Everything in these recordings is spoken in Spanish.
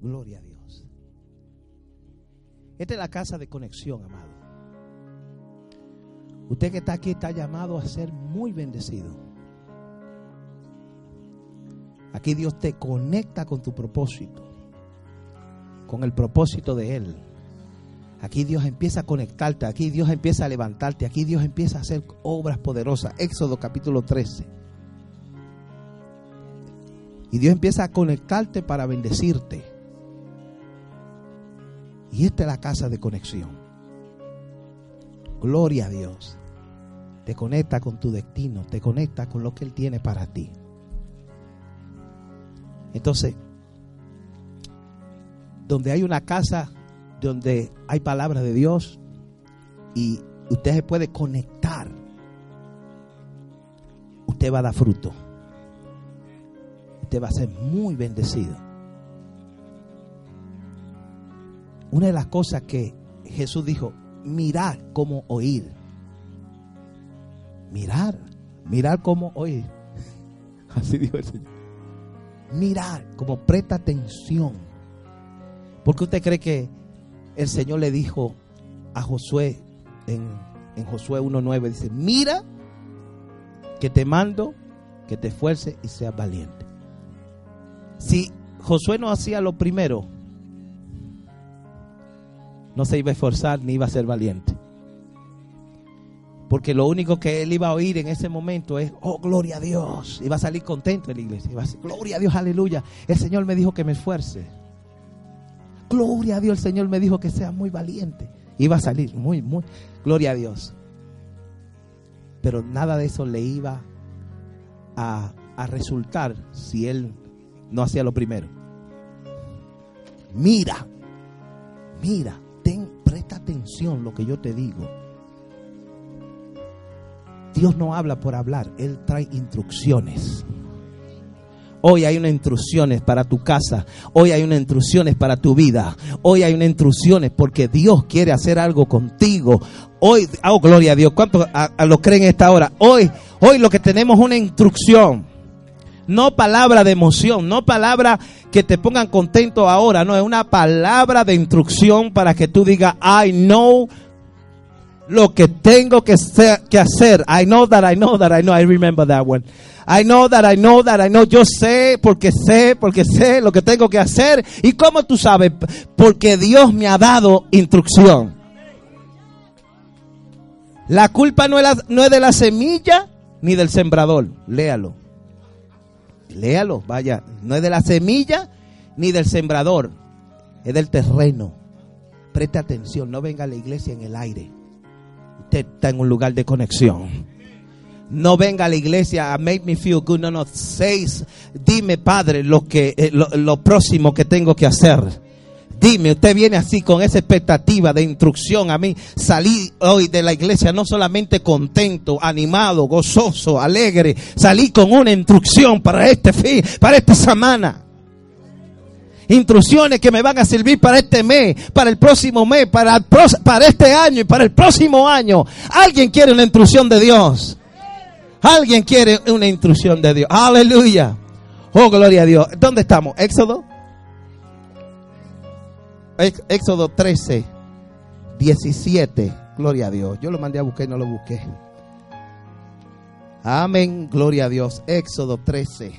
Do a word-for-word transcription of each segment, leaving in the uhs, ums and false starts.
Gloria a Dios. Esta es la casa de conexión, amado. Usted que está aquí está llamado a ser muy bendecido. Aquí Dios te conecta con tu propósito, con el propósito de Él. Aquí Dios empieza a conectarte, aquí Dios empieza a levantarte, aquí Dios empieza a hacer obras poderosas. Éxodo capítulo trece. Y Dios empieza a conectarte para bendecirte. Y esta es la casa de conexión. Gloria a Dios. Te conecta con tu destino, te conecta con lo que Él tiene para ti. Entonces, donde hay una casa, donde hay palabra de Dios y usted se puede conectar, usted va a dar fruto. Usted va a ser muy bendecido. Una de las cosas que Jesús dijo, mirar como oír. Mirar, mirar como oír. Así dijo el Señor. Mirar, como presta atención. ¿Por qué usted cree que el Señor le dijo a Josué en, en Josué uno nueve? Dice, mira que te mando que te esfuerces y seas valiente. Si Josué no hacía lo primero, no se iba a esforzar ni iba a ser valiente. Porque lo único que él iba a oír en ese momento es, oh, gloria a Dios. Iba a salir contento de la iglesia. Iba a decir, gloria a Dios, aleluya. El Señor me dijo que me esfuerce. Gloria a Dios, el Señor me dijo que sea muy valiente. Iba a salir muy, muy, gloria a Dios. Pero nada de eso le iba a, a resultar si él no hacía lo primero. Mira, mira, ten, presta atención a lo que yo te digo. Dios no habla por hablar, Él trae instrucciones. Hoy hay unas instrucciones para tu casa. Hoy hay unas instrucciones para tu vida. Hoy hay unas instrucciones porque Dios quiere hacer algo contigo. Hoy, oh, gloria a Dios. ¿Cuántos a, a lo creen esta hora? Hoy, hoy lo que tenemos es una instrucción. No palabra de emoción, no palabra que te pongan contento ahora. No, es una palabra de instrucción para que tú digas, I know lo que tengo que, ser, que hacer. I know that I know that I know. I remember that one. I know that I know that I know. Yo sé porque sé, porque sé lo que tengo que hacer. ¿Y cómo tú sabes? Porque Dios me ha dado instrucción. La culpa no es, la, no es de la semilla ni del sembrador. Léalo. Léalo, vaya. No es de la semilla ni del sembrador. Es del terreno. Preste atención. No venga a la iglesia en el aire. Usted está en un lugar de conexión. No venga a la iglesia a make me feel good. No, no. Seis, dime, Padre, lo que eh, lo, lo próximo que tengo que hacer. Dime, usted viene así con esa expectativa de instrucción. A mí salí hoy de la iglesia no solamente contento, animado, gozoso, alegre. Salí con una instrucción para este fin, para esta semana. Instrucciones que me van a servir para este mes, para el próximo mes, para, el pro, para este año y para el próximo año. ¿Alguien quiere una instrucción de Dios? ¿Alguien quiere una instrucción de Dios? Aleluya. Oh, gloria a Dios. ¿Dónde estamos? Éxodo. Éxodo trece, diecisiete. Gloria a Dios. Yo lo mandé a buscar y no lo busqué. Amén. Gloria a Dios. Éxodo trece.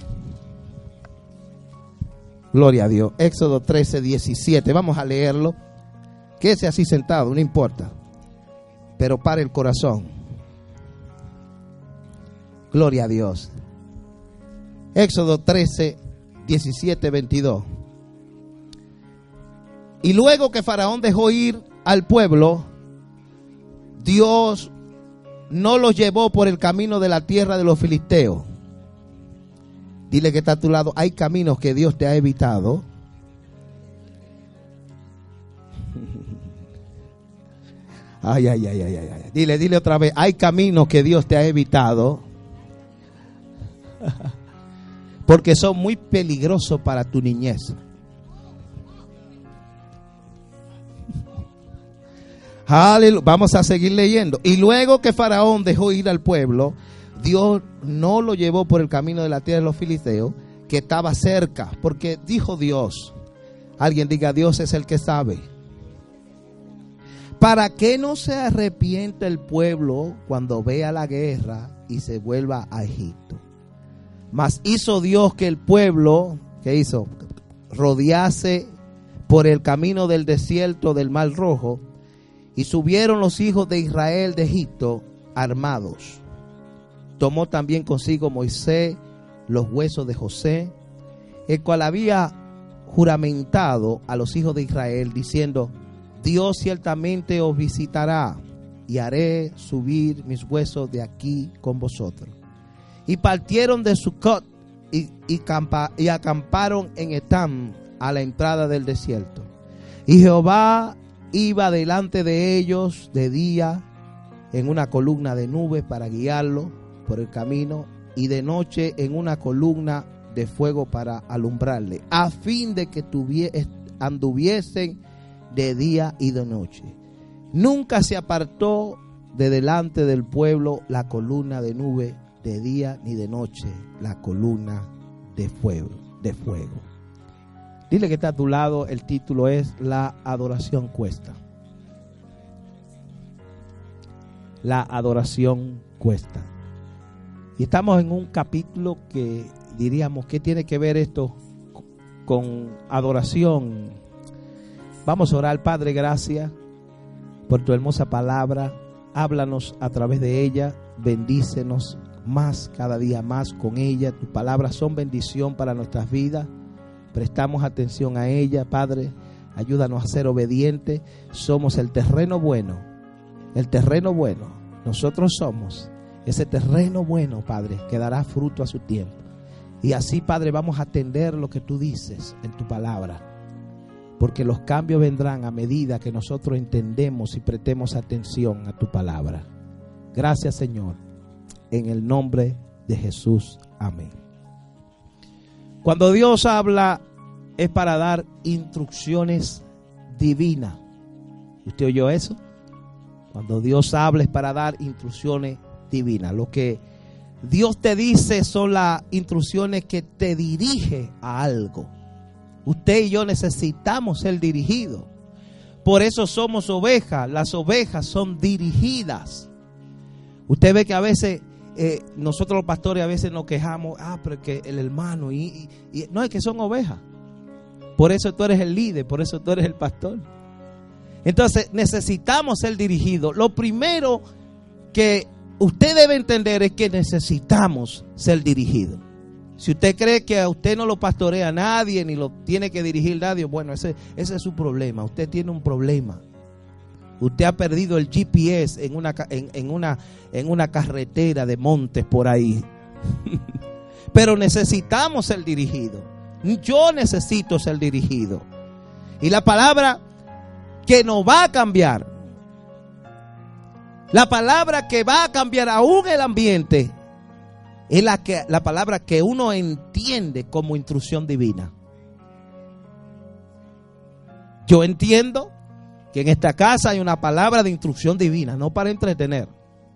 Gloria a Dios. Éxodo trece, diecisiete. Vamos a leerlo. Quédese así sentado, no importa. Pero para el corazón. Gloria a Dios. Éxodo trece, diecisiete, veintidós. Y luego que Faraón dejó ir al pueblo, Dios no los llevó por el camino de la tierra de los filisteos. Dile que está a tu lado, hay caminos que Dios te ha evitado. Ay, ay, ay, ay, ay. Dile, dile otra vez, hay caminos que Dios te ha evitado. Porque son muy peligrosos para tu niñez. Aleluya. Vamos a seguir leyendo. Y luego que Faraón dejó ir al pueblo, Dios no lo llevó por el camino de la tierra de los filisteos, que estaba cerca, porque dijo Dios, Alguien diga, Dios es el que sabe. ¿Para qué no se arrepiente el pueblo cuando vea la guerra y se vuelva a Egipto? Mas hizo Dios que el pueblo, ¿qué hizo? Rodease por el camino del desierto del Mar Rojo, y subieron los hijos de Israel de Egipto armados. Tomó también consigo Moisés los huesos de José, el cual había juramentado a los hijos de Israel, diciendo: Dios ciertamente os visitará, y haré subir mis huesos de aquí con vosotros. Y partieron de Sucot y, y, campa, y acamparon en Etam, a la entrada del desierto. Y Jehová iba delante de ellos de día en una columna de nubes para guiarlo por el camino, y de noche en una columna de fuego para alumbrarle, a fin de que tuvie, anduviesen de día y de noche. Nunca se apartó de delante del pueblo la columna de nube de día ni de noche, la columna de fuego, de fuego. Dile que está a tu lado, el título es La adoración cuesta. La adoración cuesta. Y estamos en un capítulo que diríamos, ¿qué tiene que ver esto con adoración? Vamos a orar. Padre, gracias por tu hermosa palabra. Háblanos a través de ella, bendícenos más, cada día más con ella. Tus palabras son bendición para nuestras vidas. Prestamos atención a ella, Padre. Ayúdanos a ser obedientes. Somos el terreno bueno. El terreno bueno. Nosotros somos ese terreno bueno, Padre, que dará fruto a su tiempo. Y así, Padre, vamos a atender lo que tú dices en tu palabra. Porque los cambios vendrán a medida que nosotros entendemos y prestemos atención a tu palabra. Gracias, Señor. En el nombre de Jesús. Amén. Cuando Dios habla es para dar instrucciones divinas. ¿Usted oyó eso? Cuando Dios habla es para dar instrucciones divinas. Lo que Dios te dice son las instrucciones que te dirige a algo. Usted y yo necesitamos ser dirigidos. Por eso somos ovejas. Las ovejas son dirigidas. Usted ve que a veces eh, nosotros los pastores a veces nos quejamos. Ah, pero que el hermano y, y, y no, es que son ovejas. Por eso tú eres el líder, por eso tú eres el pastor. Entonces necesitamos ser dirigidos. Lo primero que usted debe entender es que necesitamos ser dirigidos. Si usted cree que a usted no lo pastorea nadie, ni lo tiene que dirigir nadie, bueno, ese, ese es su problema. Usted tiene un problema. Usted ha perdido el G P S en una, en, en una, en una carretera de montes por ahí. Pero necesitamos ser dirigidos. Yo necesito ser dirigido. Y la palabra que nos va a cambiar, la palabra que va a cambiar aún el ambiente, es la, que, la palabra que uno entiende como instrucción divina. Yo entiendo que en esta casa hay una palabra de instrucción divina, no para entretener.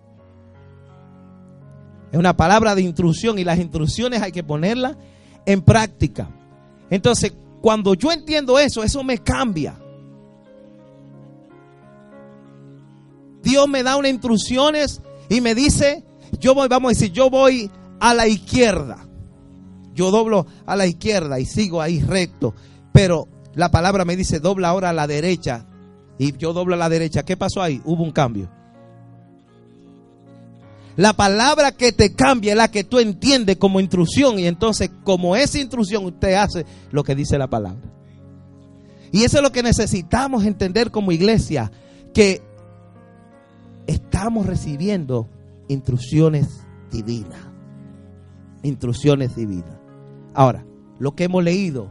Es una palabra de instrucción y las instrucciones hay que ponerlas en práctica. Entonces, cuando yo entiendo eso, eso me cambia. Dios me da unas instrucciones y me dice, yo voy, vamos a decir, yo voy a la izquierda. Yo doblo a la izquierda y sigo ahí recto. Pero la palabra me dice, dobla ahora a la derecha. Y yo doblo a la derecha. ¿Qué pasó ahí? Hubo un cambio. La palabra que te cambia es la que tú entiendes como instrucción. Y entonces, como esa instrucción, usted hace lo que dice la palabra. Y eso es lo que necesitamos entender como iglesia. Que estamos recibiendo instrucciones divinas. Instrucciones divinas. Ahora, lo que hemos leído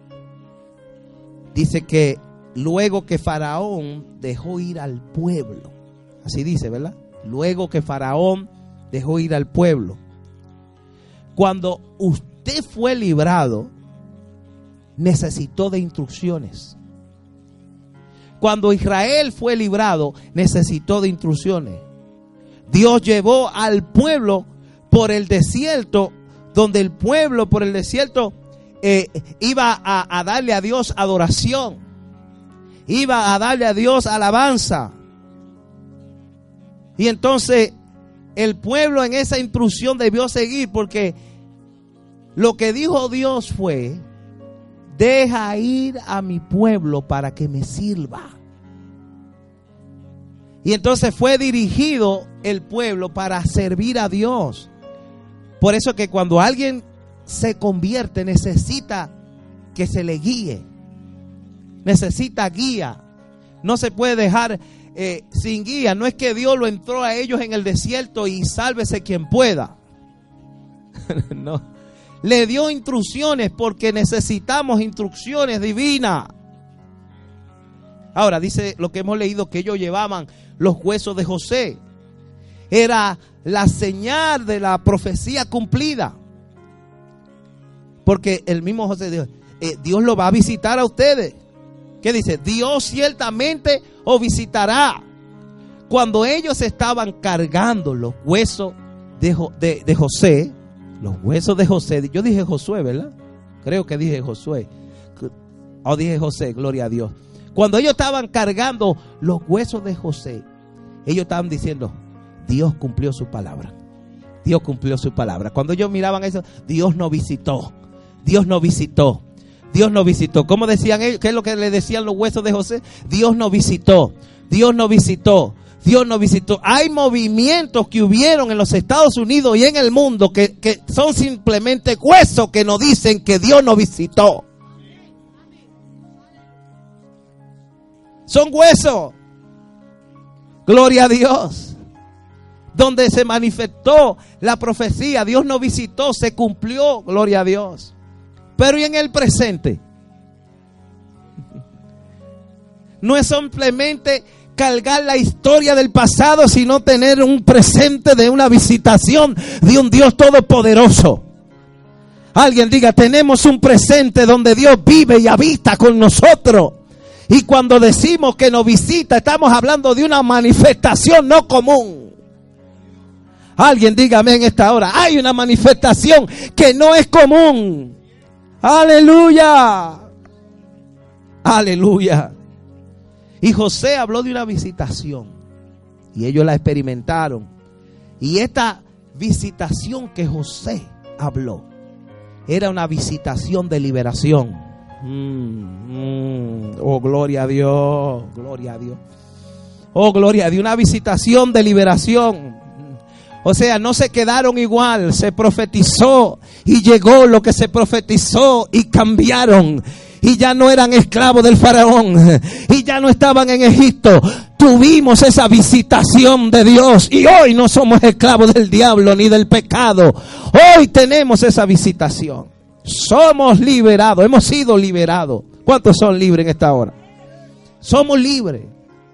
dice que luego que Faraón dejó ir al pueblo, así dice, ¿verdad? Luego que Faraón dejó ir al pueblo, cuando usted fue librado, necesitó de instrucciones. Cuando Israel fue librado, necesitó de instrucciones. Dios llevó al pueblo por el desierto, donde el pueblo por el desierto eh, iba a, a darle a Dios adoración, iba a darle a Dios alabanza. Y entonces el pueblo en esa instrucción debió seguir, porque lo que dijo Dios fue: deja ir a mi pueblo para que me sirva. Y entonces fue dirigido el pueblo para servir a Dios. Por eso que cuando alguien se convierte, necesita que se le guíe, necesita guía. No se puede dejar eh, sin guía. No es que Dios lo entró a ellos en el desierto y sálvese quien pueda. No. Le dio instrucciones porque necesitamos instrucciones divinas. Ahora dice lo que hemos leído, que ellos llevaban los huesos de José. Era la señal de la profecía cumplida. Porque el mismo José dijo: eh, Dios lo va a visitar a ustedes. ¿Qué dice? Dios ciertamente os visitará. Cuando ellos estaban cargando los huesos de, de, de José, los huesos de José, yo dije Josué, ¿verdad? Creo que dije Josué. O dije José, gloria a Dios. Cuando ellos estaban cargando los huesos de José, ellos estaban diciendo: Dios cumplió su palabra. Dios cumplió su palabra. Cuando ellos miraban eso, Dios nos visitó. Dios nos visitó. Dios nos visitó. ¿Cómo decían ellos? ¿Qué es lo que le decían los huesos de José? Dios nos visitó. Dios nos visitó. Dios nos visitó. Hay movimientos que hubieron en los Estados Unidos y en el mundo que, que son simplemente huesos que nos dicen que Dios nos visitó. Son huesos. Gloria a Dios. Donde se manifestó la profecía, Dios nos visitó, se cumplió, gloria a Dios. Pero ¿y en el presente? No es simplemente cargar la historia del pasado, sino tener un presente de una visitación de un Dios todopoderoso. Alguien diga: tenemos un presente donde Dios vive y habita con nosotros. Y cuando decimos que nos visita, estamos hablando de una manifestación no común. Alguien dígame en esta hora: hay una manifestación que no es común. Aleluya. Aleluya. Y José habló de una visitación y ellos la experimentaron. Y esta visitación que José habló era una visitación de liberación. Mm, mm. Oh, gloria a Dios, gloria a Dios. Oh, gloria a Dios, una visitación de liberación. O sea, no se quedaron igual, se profetizó y llegó lo que se profetizó y cambiaron. Y ya no eran esclavos del faraón y ya no estaban en Egipto. Tuvimos esa visitación de Dios y hoy no somos esclavos del diablo ni del pecado. Hoy tenemos esa visitación. Somos liberados, hemos sido liberados. ¿Cuántos son libres en esta hora? Somos libres.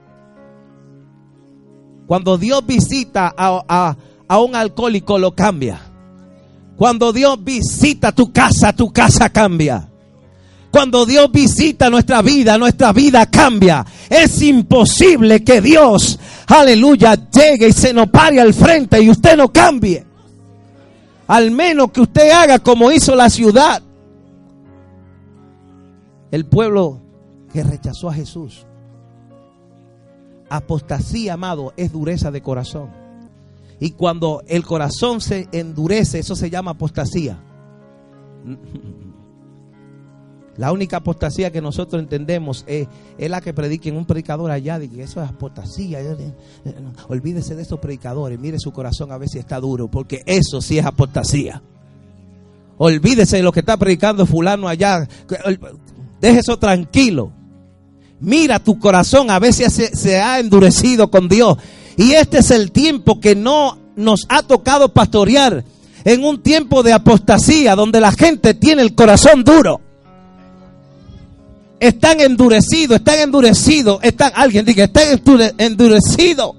Cuando Dios visita a, a, a un alcohólico, lo cambia. Cuando Dios visita tu casa, tu casa cambia. Cuando Dios visita nuestra vida, nuestra vida cambia. Es imposible que Dios, aleluya, llegue y se nos pare al frente y usted no cambie. Al menos que usted haga como hizo la ciudad. El pueblo que rechazó a Jesús. Apostasía, amado, es dureza de corazón. Y cuando el corazón se endurece, eso se llama apostasía. La única apostasía que nosotros entendemos es, es la que prediquen un predicador allá. Dice: eso es apostasía. Olvídese de esos predicadores. Mire su corazón a ver si está duro, porque eso sí es apostasía. Olvídese de lo que está predicando fulano allá. Deje eso tranquilo. Mira tu corazón a ver si se, se ha endurecido con Dios. Y este es el tiempo que no nos ha tocado pastorear. En un tiempo de apostasía donde la gente tiene el corazón duro. Están endurecidos, están endurecidos, están, alguien diga, están endurecidos.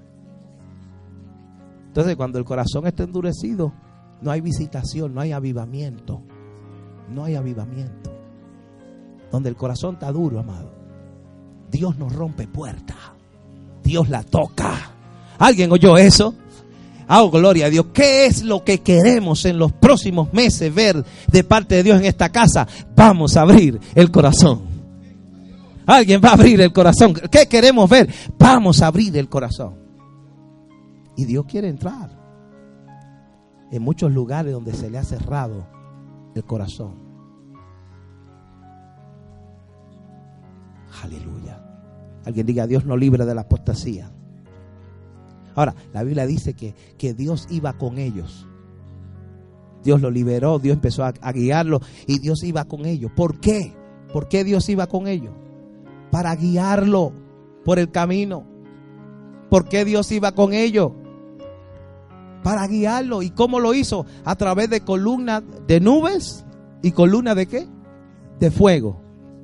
Entonces, cuando el corazón está endurecido, no hay visitación, no hay avivamiento. No hay avivamiento. Donde el corazón está duro, amado, Dios nos rompe puertas. Dios la toca. ¿Alguien oyó eso? Oh, gloria a Dios. ¿Qué es lo que queremos en los próximos meses ver de parte de Dios en esta casa? Vamos a abrir el corazón. Alguien va a abrir el corazón. ¿Qué queremos ver? Vamos a abrir el corazón. Y Dios quiere entrar en muchos lugares donde se le ha cerrado el corazón. Aleluya. Alguien diga: Dios nos libre de la apostasía. Ahora, la Biblia dice que, que Dios iba con ellos. Dios lo liberó, Dios empezó a, a guiarlo y Dios iba con ellos. ¿Por qué? ¿Por qué Dios iba con ellos? Para guiarlo por el camino. ¿Por qué Dios iba con ellos? Para guiarlo. ¿Y cómo lo hizo? A través de columnas de nubes y columnas de ¿qué? De fuego.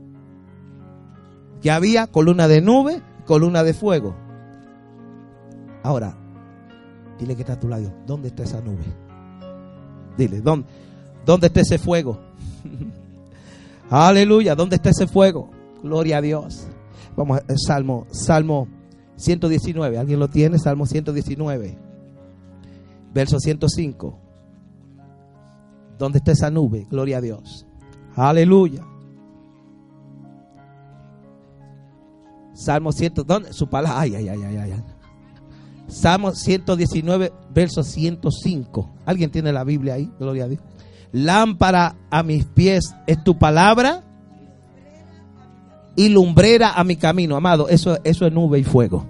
Que había columna de nube, columna de fuego. Ahora, dile que está a tu lado: ¿dónde está esa nube? Dile: ¿dónde, dónde está ese fuego? Aleluya, ¿dónde está ese fuego? Gloria a Dios. Vamos a Salmo, Salmo ciento diecinueve. ¿Alguien lo tiene? Salmo ciento diecinueve, verso ciento cinco. ¿Dónde está esa nube? Gloria a Dios. Aleluya. Salmo cien, ¿dónde? Su palabra. Ay, ay, ay, ay, ay. Salmo ciento diecinueve, verso ciento cinco. ¿Alguien tiene la Biblia ahí? Gloria a Dios. Lámpara a mis pies es tu palabra y lumbrera a mi camino. Amado, eso, eso es nube y fuego.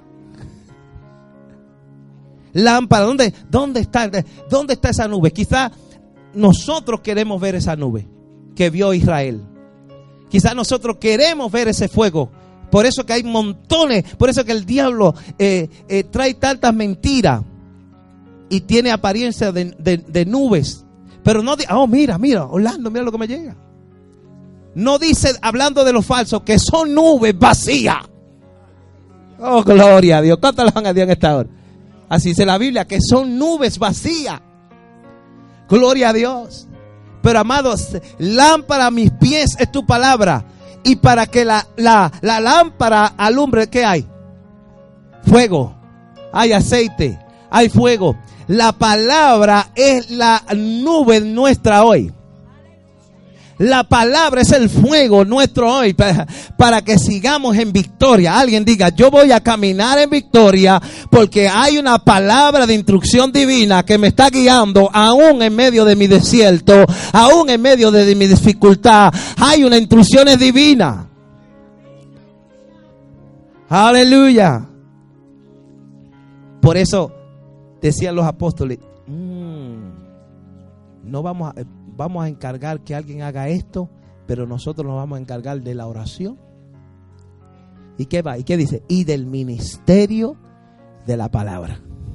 Lámpara, ¿dónde, dónde está, dónde está esa nube? Quizá nosotros queremos ver esa nube que vio Israel. Quizá nosotros queremos ver ese fuego. Por eso que hay montones, por eso que el diablo eh, eh, trae tantas mentiras y tiene apariencia de, de, de nubes. Pero no, oh mira, mira, Orlando, mira lo que me llega. No dice, hablando de los falsos, que son nubes vacías. Oh, gloria a Dios. ¿Cuántas le van a Dios en esta hora? Así dice la Biblia, que son nubes vacías. Gloria a Dios. Pero amados, lámpara a mis pies es tu palabra. Y para que la, la, la lámpara alumbre, ¿qué hay? Fuego. Hay aceite. Hay fuego. La palabra es la nube nuestra hoy. La palabra es el fuego nuestro hoy para, para que sigamos en victoria. Alguien diga: yo voy a caminar en victoria porque hay una palabra de instrucción divina que me está guiando aún en medio de mi desierto, aún en medio de, de mi dificultad. Hay una instrucción divina. Aleluya. Por eso decían los apóstoles: mmm, no vamos a... Vamos a encargar que alguien haga esto, pero nosotros nos vamos a encargar de la oración. ¿Y qué va? ¿Y qué dice? Y del ministerio de la palabra.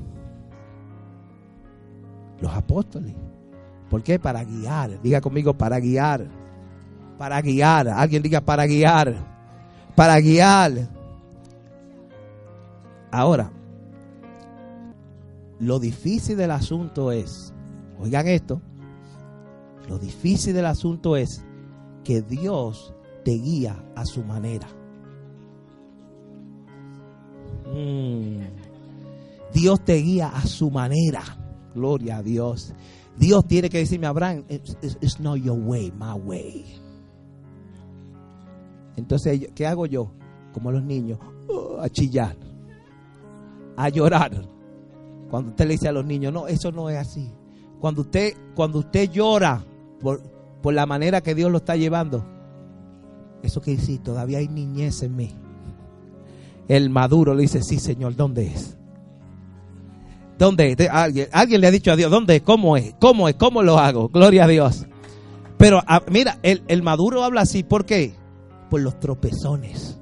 Los apóstoles. ¿Por qué? Para guiar. Diga conmigo: para guiar. Para guiar. Alguien diga: para guiar. Para guiar. Ahora, lo difícil del asunto es, oigan esto. Lo difícil del asunto es que Dios te guía a su manera. Mm. Dios te guía a su manera. Gloria a Dios. Dios tiene que decirme: Abraham, it's, it's not your way, my way. Entonces, ¿qué hago yo? Como los niños, oh, a chillar, a llorar. Cuando usted le dice a los niños: no, eso no es así. Cuando usted, cuando usted llora por, por la manera que Dios lo está llevando, eso quiere decir: todavía hay niñez en mí. El maduro le dice: sí, Señor, ¿dónde es? ¿Dónde es? Alguien, alguien le ha dicho a Dios: ¿dónde es? ¿Cómo es? ¿Cómo es? ¿Cómo lo hago? Gloria a Dios. Pero a, mira, el, el maduro habla así. ¿Por qué? Por los tropezones.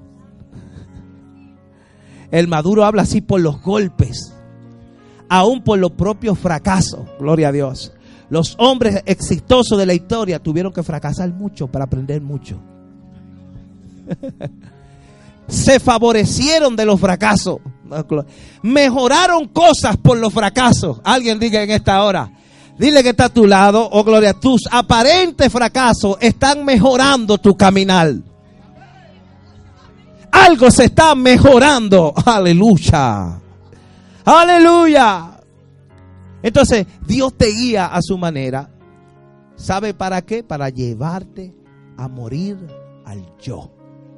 El maduro habla así por los golpes. Aún por los propios fracasos. Gloria a Dios. Los hombres exitosos de la historia tuvieron que fracasar mucho para aprender mucho. Se favorecieron de los fracasos. Mejoraron cosas por los fracasos. Alguien diga en esta hora: dile que está a tu lado: oh gloria, tus aparentes fracasos están mejorando tu caminar. Algo se está mejorando. Aleluya. Aleluya. Entonces, Dios te guía a su manera. ¿Sabe para qué? Para llevarte a morir al yo.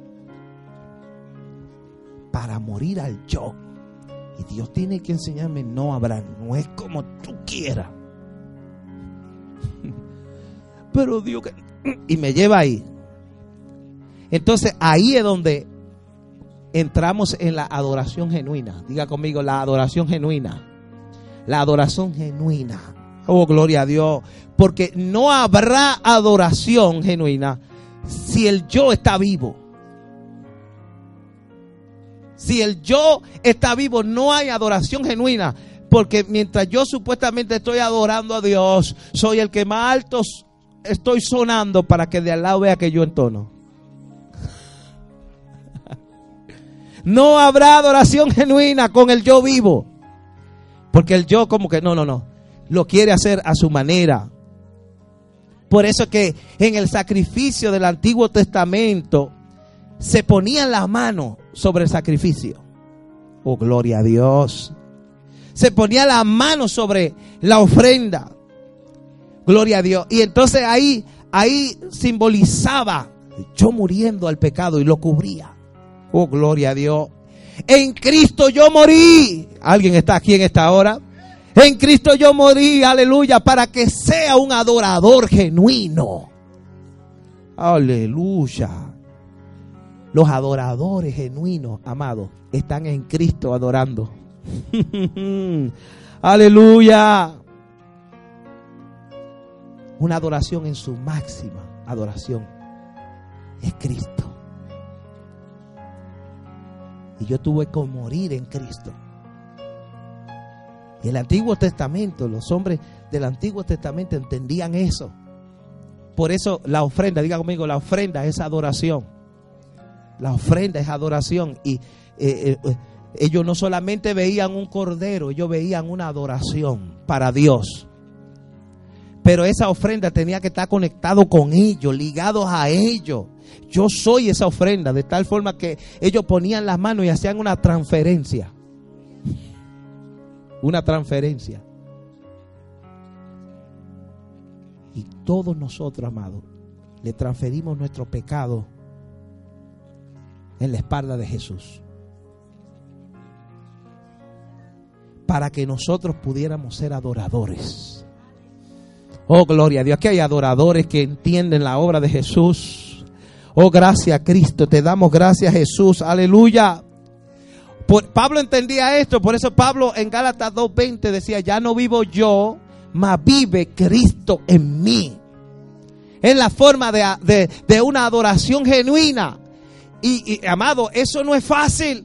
Para morir al yo. Y Dios tiene que enseñarme, no, Abraham, no es como tú quieras. Pero Dios, y me lleva ahí. Entonces ahí es donde entramos en la adoración genuina. Diga conmigo, la adoración genuina. La adoración genuina. Oh, gloria a Dios. Porque no habrá adoración genuina si el yo está vivo. Si el yo está vivo, no hay adoración genuina. Porque mientras yo supuestamente estoy adorando a Dios, soy el que más alto estoy sonando para que de al lado vea que yo entono. No habrá adoración genuina con el yo vivo. Porque el yo como que no, no, no. Lo quiere hacer a su manera. Por eso que en el sacrificio del Antiguo Testamento se ponían las manos sobre el sacrificio. Oh, gloria a Dios. Se ponía la mano sobre la ofrenda. Gloria a Dios. Y entonces ahí, ahí simbolizaba yo muriendo al pecado y lo cubría. Oh, gloria a Dios. En Cristo yo morí. ¿Alguien está aquí en esta hora? En Cristo yo morí, aleluya, para que sea un adorador genuino. Aleluya. Los adoradores genuinos, amados, están en Cristo adorando. Aleluya. Una adoración en su máxima adoración es Cristo. Y yo tuve que morir en Cristo. Y el Antiguo Testamento, los hombres del Antiguo Testamento entendían eso. Por eso la ofrenda, diga conmigo, la ofrenda es adoración. La ofrenda es adoración. Y eh, eh, ellos no solamente veían un cordero, ellos veían una adoración para Dios. Pero esa ofrenda tenía que estar conectado con ellos, ligados a ellos. Yo soy esa ofrenda, de tal forma que ellos ponían las manos y hacían una transferencia. Una transferencia. Y todos nosotros, amados, le transferimos nuestro pecado en la espalda de Jesús. Para que nosotros pudiéramos ser adoradores. Oh, gloria a Dios. Aquí hay adoradores que entienden la obra de Jesús. Oh, gracias, Cristo. Te damos gracias, Jesús. Aleluya. Por, Pablo entendía esto. Por eso Pablo en Gálatas dos veinte decía: ya no vivo yo, mas vive Cristo en mí. Es la forma de, de, de una adoración genuina. Y, y amado, eso no es fácil.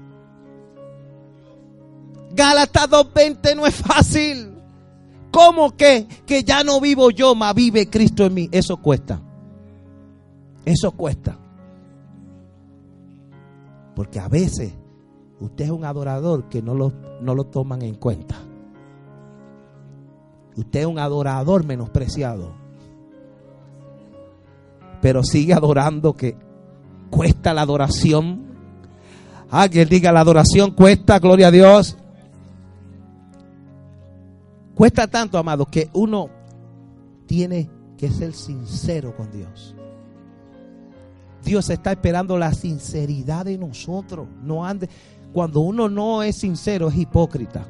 Gálatas dos veinte no es fácil. ¿Cómo que, que ya no vivo yo, mas vive Cristo en mí? Eso cuesta. Eso cuesta. Porque a veces usted es un adorador que no lo, no lo toman en cuenta. Usted es un adorador menospreciado. Pero sigue adorando, que cuesta la adoración. Alguien diga: la adoración cuesta, gloria a Dios. Cuesta tanto, amados, que uno tiene que ser sincero con Dios. Dios está esperando la sinceridad de nosotros. No ande. Cuando uno no es sincero, es hipócrita.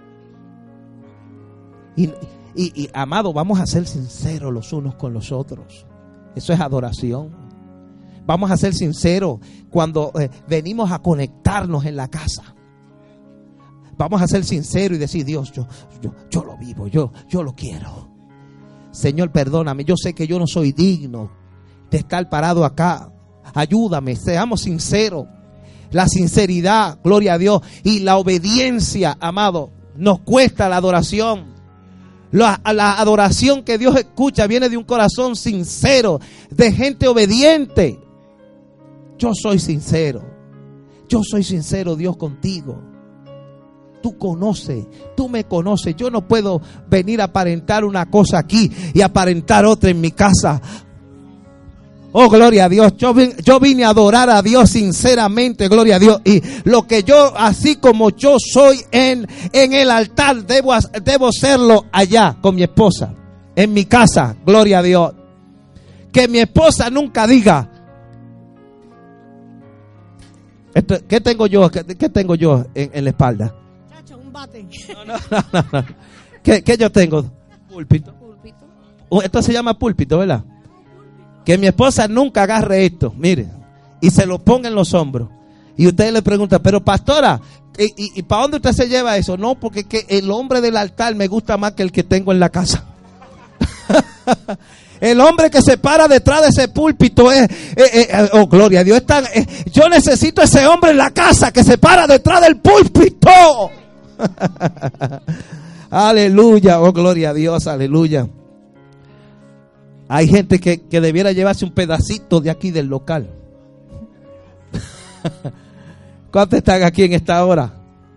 Y, y, y amado, vamos a ser sinceros los unos con los otros. Eso es adoración. Vamos a ser sinceros cuando eh, venimos a conectarnos en la casa. Vamos a ser sinceros y decir: Dios, yo, yo, yo lo vivo, yo, yo lo quiero. Señor, perdóname, yo sé que yo no soy digno de estar parado acá. Ayúdame, seamos sinceros. La sinceridad, gloria a Dios, y la obediencia, amado, nos cuesta la adoración. La, la adoración que Dios escucha viene de un corazón sincero, de gente obediente. Yo soy sincero. Yo soy sincero, Dios, contigo. Tú conoces, tú me conoces. Yo no puedo venir a aparentar una cosa aquí y aparentar otra en mi casa. Oh, gloria a Dios. Yo vine, yo vine a adorar a Dios sinceramente, gloria a Dios. Y lo que yo, así como yo soy en, en el altar, debo, debo serlo allá con mi esposa, en mi casa, gloria a Dios. Que mi esposa nunca diga, esto, ¿qué tengo yo? ¿Qué, qué tengo yo en, en la espalda? Chacho, un bate. No, no, no, no, no. ¿Qué, ¿Qué yo tengo? Púlpito. Púlpito. Esto se llama púlpito, ¿verdad? Que mi esposa nunca agarre esto, mire, y se lo ponga en los hombros. Y usted le pregunta, pero pastora, ¿y, y, y para dónde usted se lleva eso? No, porque que el hombre del altar me gusta más que el que tengo en la casa. El hombre que se para detrás de ese púlpito es, eh, eh, oh gloria a Dios, es tan, eh, yo necesito ese hombre en la casa que se para detrás del púlpito. Aleluya, oh gloria a Dios, aleluya. Hay gente que, que debiera llevarse un pedacito de aquí del local. ¿Cuántos están aquí en esta hora?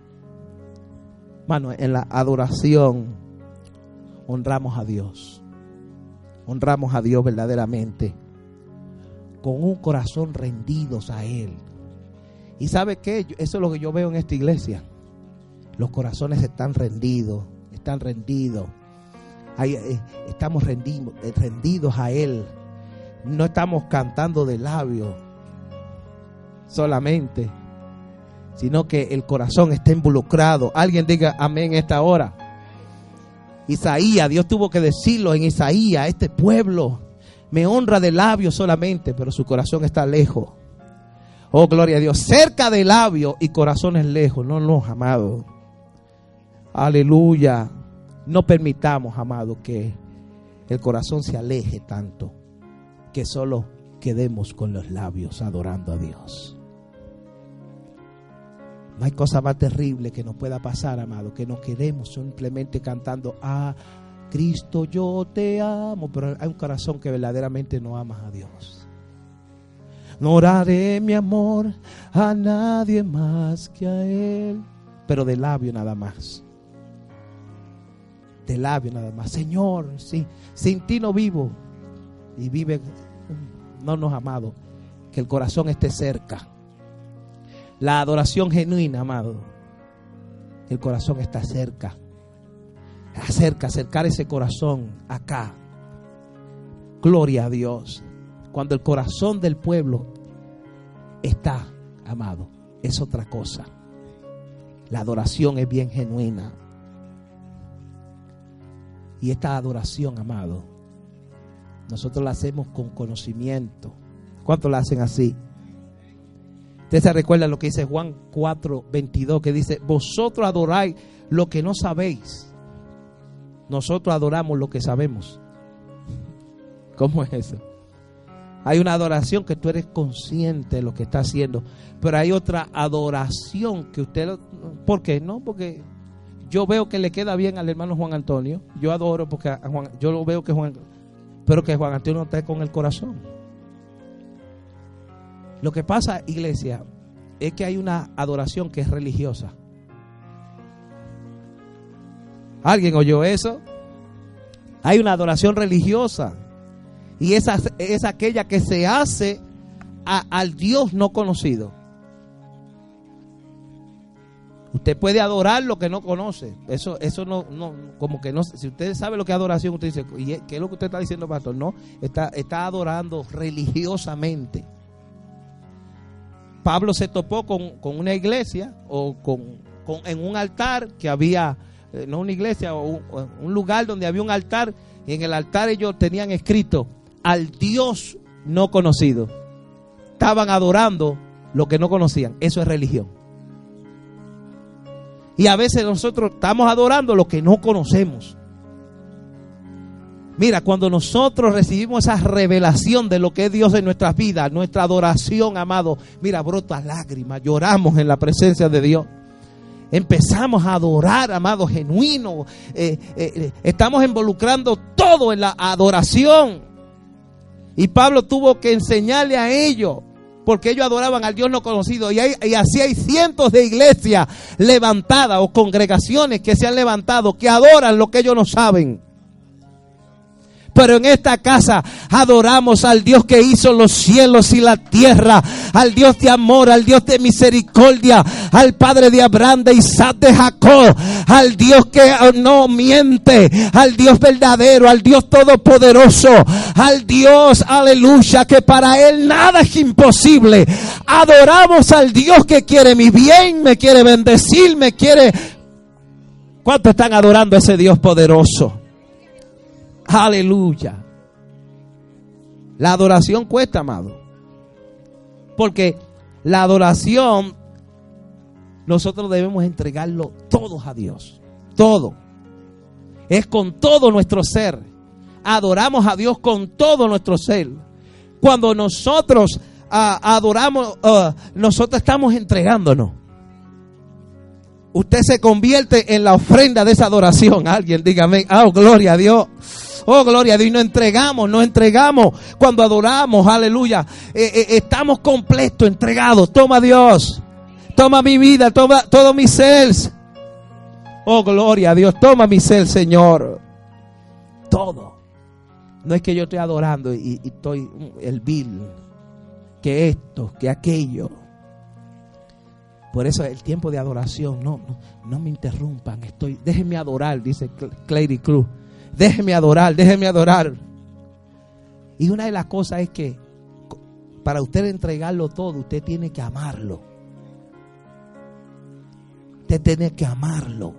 Mano, en la adoración honramos a Dios. Honramos a Dios verdaderamente. Con un corazón rendidos a Él. ¿Y sabe qué? Eso es lo que yo veo en esta iglesia. Los corazones están rendidos. Están rendidos. Ahí, eh, estamos rendidos, eh, rendidos a Él. No estamos cantando de labios solamente, sino que el corazón está involucrado. Alguien diga amén esta hora. Isaías, Dios tuvo que decirlo en Isaías, este pueblo me honra de labios solamente, pero su corazón está lejos. Oh, gloria a Dios, cerca de labios y corazones lejos. No, no, amado. Aleluya. No permitamos, amado, que el corazón se aleje tanto, que solo quedemos con los labios adorando a Dios. No hay cosa más terrible que nos pueda pasar, amado, que nos quedemos simplemente cantando, ah, Cristo, yo te amo, pero hay un corazón que verdaderamente no ama a Dios. No oraré mi amor a nadie más que a Él, pero de labio nada más. De labio nada más. Señor, sí, sin ti no vivo. Y vive, no nos amado, que el corazón esté cerca. La adoración genuina, amado, el corazón está cerca. Acerca, acercar ese corazón acá. Gloria a Dios. Cuando el corazón del pueblo está, amado, es otra cosa. La adoración es bien genuina. Y esta adoración, amado, nosotros la hacemos con conocimiento. ¿Cuántos la hacen así? Usted se recuerda lo que dice Juan cuatro veintidós, que dice, vosotros adoráis lo que no sabéis. Nosotros adoramos lo que sabemos. ¿Cómo es eso? Hay una adoración que tú eres consciente de lo que está haciendo, pero hay otra adoración que usted, ¿por qué? No, porque yo veo que le queda bien al hermano Juan Antonio. Yo adoro porque a Juan, yo lo veo que Juan, pero que Juan Antonio no está con el corazón. Lo que pasa, iglesia, es que hay una adoración que es religiosa. ¿Alguien oyó eso? Hay una adoración religiosa. Y esa es aquella que se hace a, al Dios no conocido. Usted puede adorar lo que no conoce. Eso, eso no, no, como que no. Si usted sabe lo que es adoración, usted dice, ¿y qué es lo que usted está diciendo, pastor? No, está, está adorando religiosamente. Pablo se topó con, con una iglesia o con, con en un altar que había, eh, no una iglesia, o un, un lugar donde había un altar, y en el altar ellos tenían escrito al Dios no conocido. Estaban adorando lo que no conocían. Eso es religión. Y a veces nosotros estamos adorando lo que no conocemos. Mira, cuando nosotros recibimos esa revelación de lo que es Dios en nuestras vidas, nuestra adoración, amado, mira, brota lágrimas, lloramos en la presencia de Dios. Empezamos a adorar, amado, genuino. Eh, eh, estamos involucrando todo en la adoración. Y Pablo tuvo que enseñarle a ellos, porque ellos adoraban al Dios no conocido. Y, hay, y así hay cientos de iglesias levantadas o congregaciones que se han levantado, que adoran lo que ellos no saben. pero en esta casa adoramos al Dios que hizo los cielos y la tierra, al Dios de amor, al Dios de misericordia, al Padre de Abraham, de Isaac, de Jacob, al Dios que no miente, al Dios verdadero, al Dios todopoderoso, al Dios, aleluya, que para Él nada es imposible. Adoramos al Dios que quiere mi bien, me quiere bendecir, me quiere... ¿Cuántos están adorando a ese Dios poderoso? Aleluya. La adoración cuesta, amado. Porque la adoración, nosotros debemos entregarlo todos a Dios. Todo. Es con todo nuestro ser. Adoramos a Dios con todo nuestro ser. Cuando nosotros uh, adoramos, uh, nosotros estamos entregándonos. Usted se convierte en la ofrenda de esa adoración. Alguien dígame, oh, gloria a Dios. Oh, gloria a Dios. Y nos entregamos, nos entregamos cuando adoramos, aleluya. Eh, eh, estamos completos, entregados. Toma Dios. Toma mi vida, toma todo mi ser. Oh, gloria a Dios. Toma mi ser, Señor. Todo. No es que yo estoy adorando y, y estoy el vil, que esto, que aquello. Por eso el tiempo de adoración, no, no, no me interrumpan. Estoy, déjenme adorar, dice Clary Cruz. Déjenme adorar, déjenme adorar. Y una de las cosas es que para usted entregarlo todo, usted tiene que amarlo. Usted tiene que amarlo.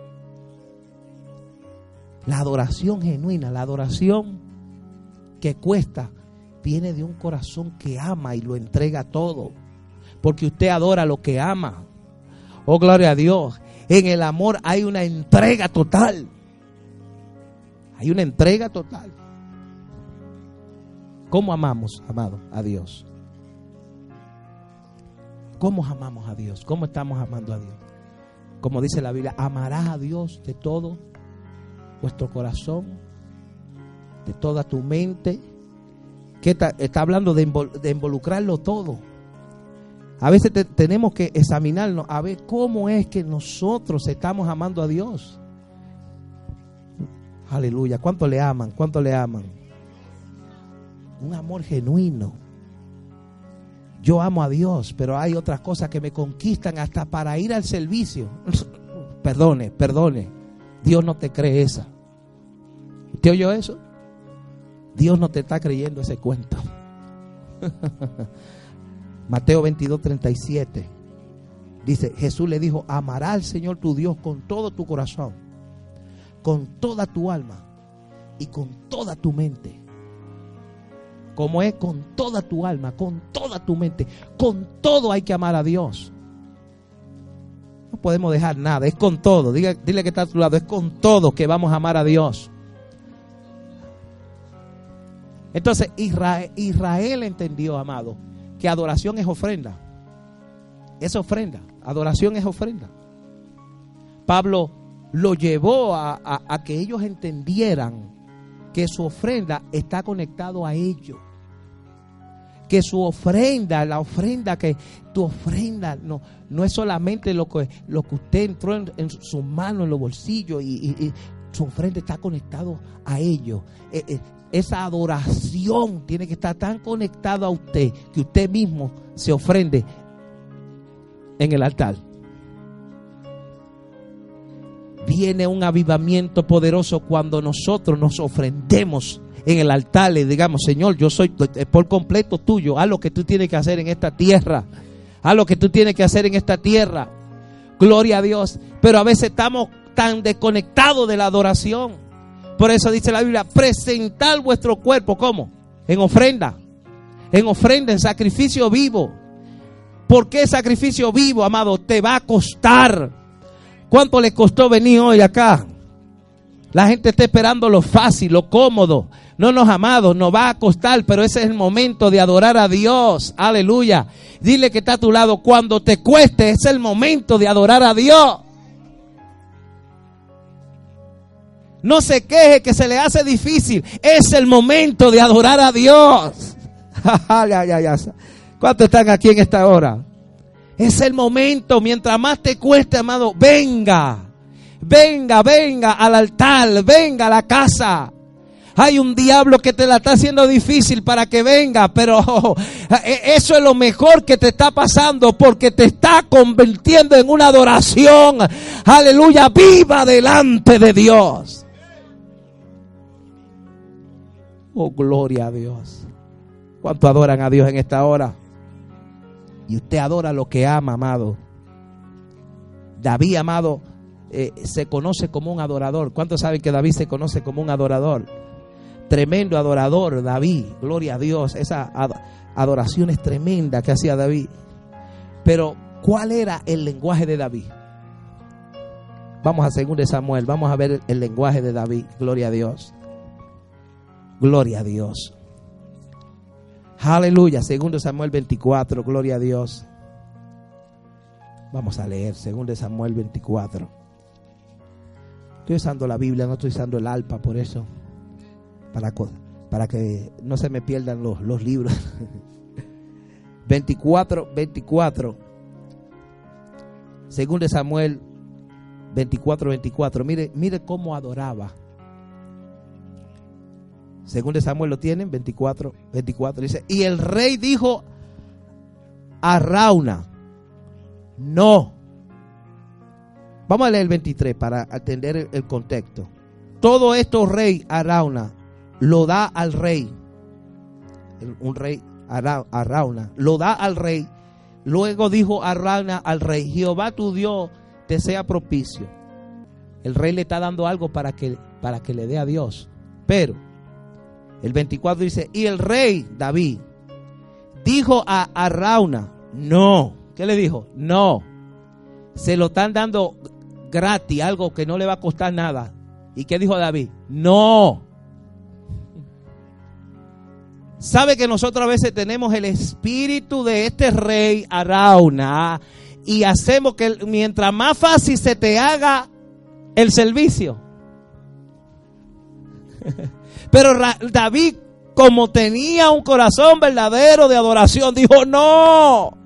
La adoración genuina, la adoración que cuesta, viene de un corazón que ama y lo entrega todo. Porque usted adora lo que ama. Oh, gloria a Dios. En el amor hay una entrega total. Hay una entrega total. ¿Cómo amamos, amado, a Dios? ¿Cómo amamos a Dios? ¿Cómo estamos amando a Dios? Como dice la Biblia, amarás a Dios de todo vuestro corazón, de toda tu mente. Que está, está hablando de, invol, de involucrarlo todo. A veces te, tenemos que examinarnos a ver cómo es que nosotros estamos amando a Dios. Aleluya. ¿Cuánto le aman? ¿Cuánto le aman? Un amor genuino. Yo amo a Dios, pero hay otras cosas que me conquistan hasta para ir al servicio. Perdone, perdone. Dios no te cree esa. ¿Usted oyó eso? Dios no te está creyendo ese cuento. Mateo veintidós, treinta y siete. Dice, Jesús le dijo, amarás al Señor tu Dios con todo tu corazón, con toda tu alma y con toda tu mente. Como es con toda tu alma, con toda tu mente, con todo hay que amar a Dios. No podemos dejar nada, es con todo. Dile, dile que está a tu lado, es con todo que vamos a amar a Dios. Entonces Israel, Israel entendió, amado, que adoración es ofrenda. Es ofrenda. Adoración es ofrenda. Pablo lo llevó a, a, a que ellos entendieran que su ofrenda está conectado a ellos. Que su ofrenda, la ofrenda que tu ofrenda no, no es solamente lo que, lo que usted entró en, en sus manos, en los bolsillos, y, y, y su ofrenda está conectado a ellos. Eh, eh, esa adoración tiene que estar tan conectada a usted que usted mismo se ofrende en el altar. Viene un avivamiento poderoso cuando nosotros nos ofrendemos en el altar y digamos, Señor, yo soy por completo tuyo. Haz lo que tú tienes que hacer en esta tierra. Haz lo que tú tienes que hacer en esta tierra. Gloria a Dios. Pero a veces estamos tan desconectados de la adoración. Por eso dice la Biblia, presentar vuestro cuerpo, ¿cómo? En ofrenda. En ofrenda, en sacrificio vivo. ¿Por qué sacrificio vivo, amado? Te va a costar. ¿Cuánto le costó venir hoy acá? La gente está esperando lo fácil, lo cómodo. No, nos amados, nos va a costar, pero ese es el momento de adorar a Dios. Aleluya. Dile que está a tu lado, cuando te cueste, es el momento de adorar a Dios. No se queje que se le hace difícil. Es el momento de adorar a Dios. ¿Cuántos están aquí en esta hora? Es el momento. Mientras más te cueste, amado, venga. Venga, venga al altar. Venga a la casa. Hay un diablo que te la está haciendo difícil para que venga, pero oh, eso es lo mejor que te está pasando, porque te está convirtiendo en una adoración, aleluya, viva delante de Dios. Oh, gloria a Dios. ¿Cuánto adoran a Dios en esta hora? Y usted adora lo que ama, amado. David, amado, eh, se conoce como un adorador. ¿Cuántos saben que David se conoce como un adorador? Tremendo adorador, David. Gloria a Dios. Esa ad- adoración es tremenda que hacía David. Pero, ¿cuál era el lenguaje de David? Vamos a segundo de Samuel. Vamos a ver el, el lenguaje de David. Gloria a Dios. Gloria a Dios. Aleluya. Segundo Samuel veinticuatro. Gloria a Dios. Vamos a leer segundo Samuel veinticuatro. Estoy usando la Biblia, no estoy usando el alpa, por eso. Para, para que no se me pierdan los, los libros. veinticuatro, veinticuatro. Segundo Samuel veinticuatro, veinticuatro. Mire, mire cómo adoraba. Segundo Samuel lo tienen, veinticuatro, veinticuatro. Dice, y el rey dijo a Arauna, no. Vamos a leer el veintitrés para atender el, el contexto. Todo esto, rey Arauna, lo da al rey. El, un rey Arauna, lo da al rey. Luego dijo Arauna al rey, Jehová tu Dios te sea propicio. El rey le está dando algo para que, para que le dé a Dios. Pero el veinticuatro dice, y el rey David dijo a Arauna, no. ¿Qué le dijo? No. Se lo están dando gratis, algo que no le va a costar nada. ¿Y qué dijo David? No. ¿Sabe que nosotros a veces tenemos el espíritu de este rey Arauna y hacemos que mientras más fácil se te haga el servicio? Pero David, como tenía un corazón verdadero de adoración, dijo no.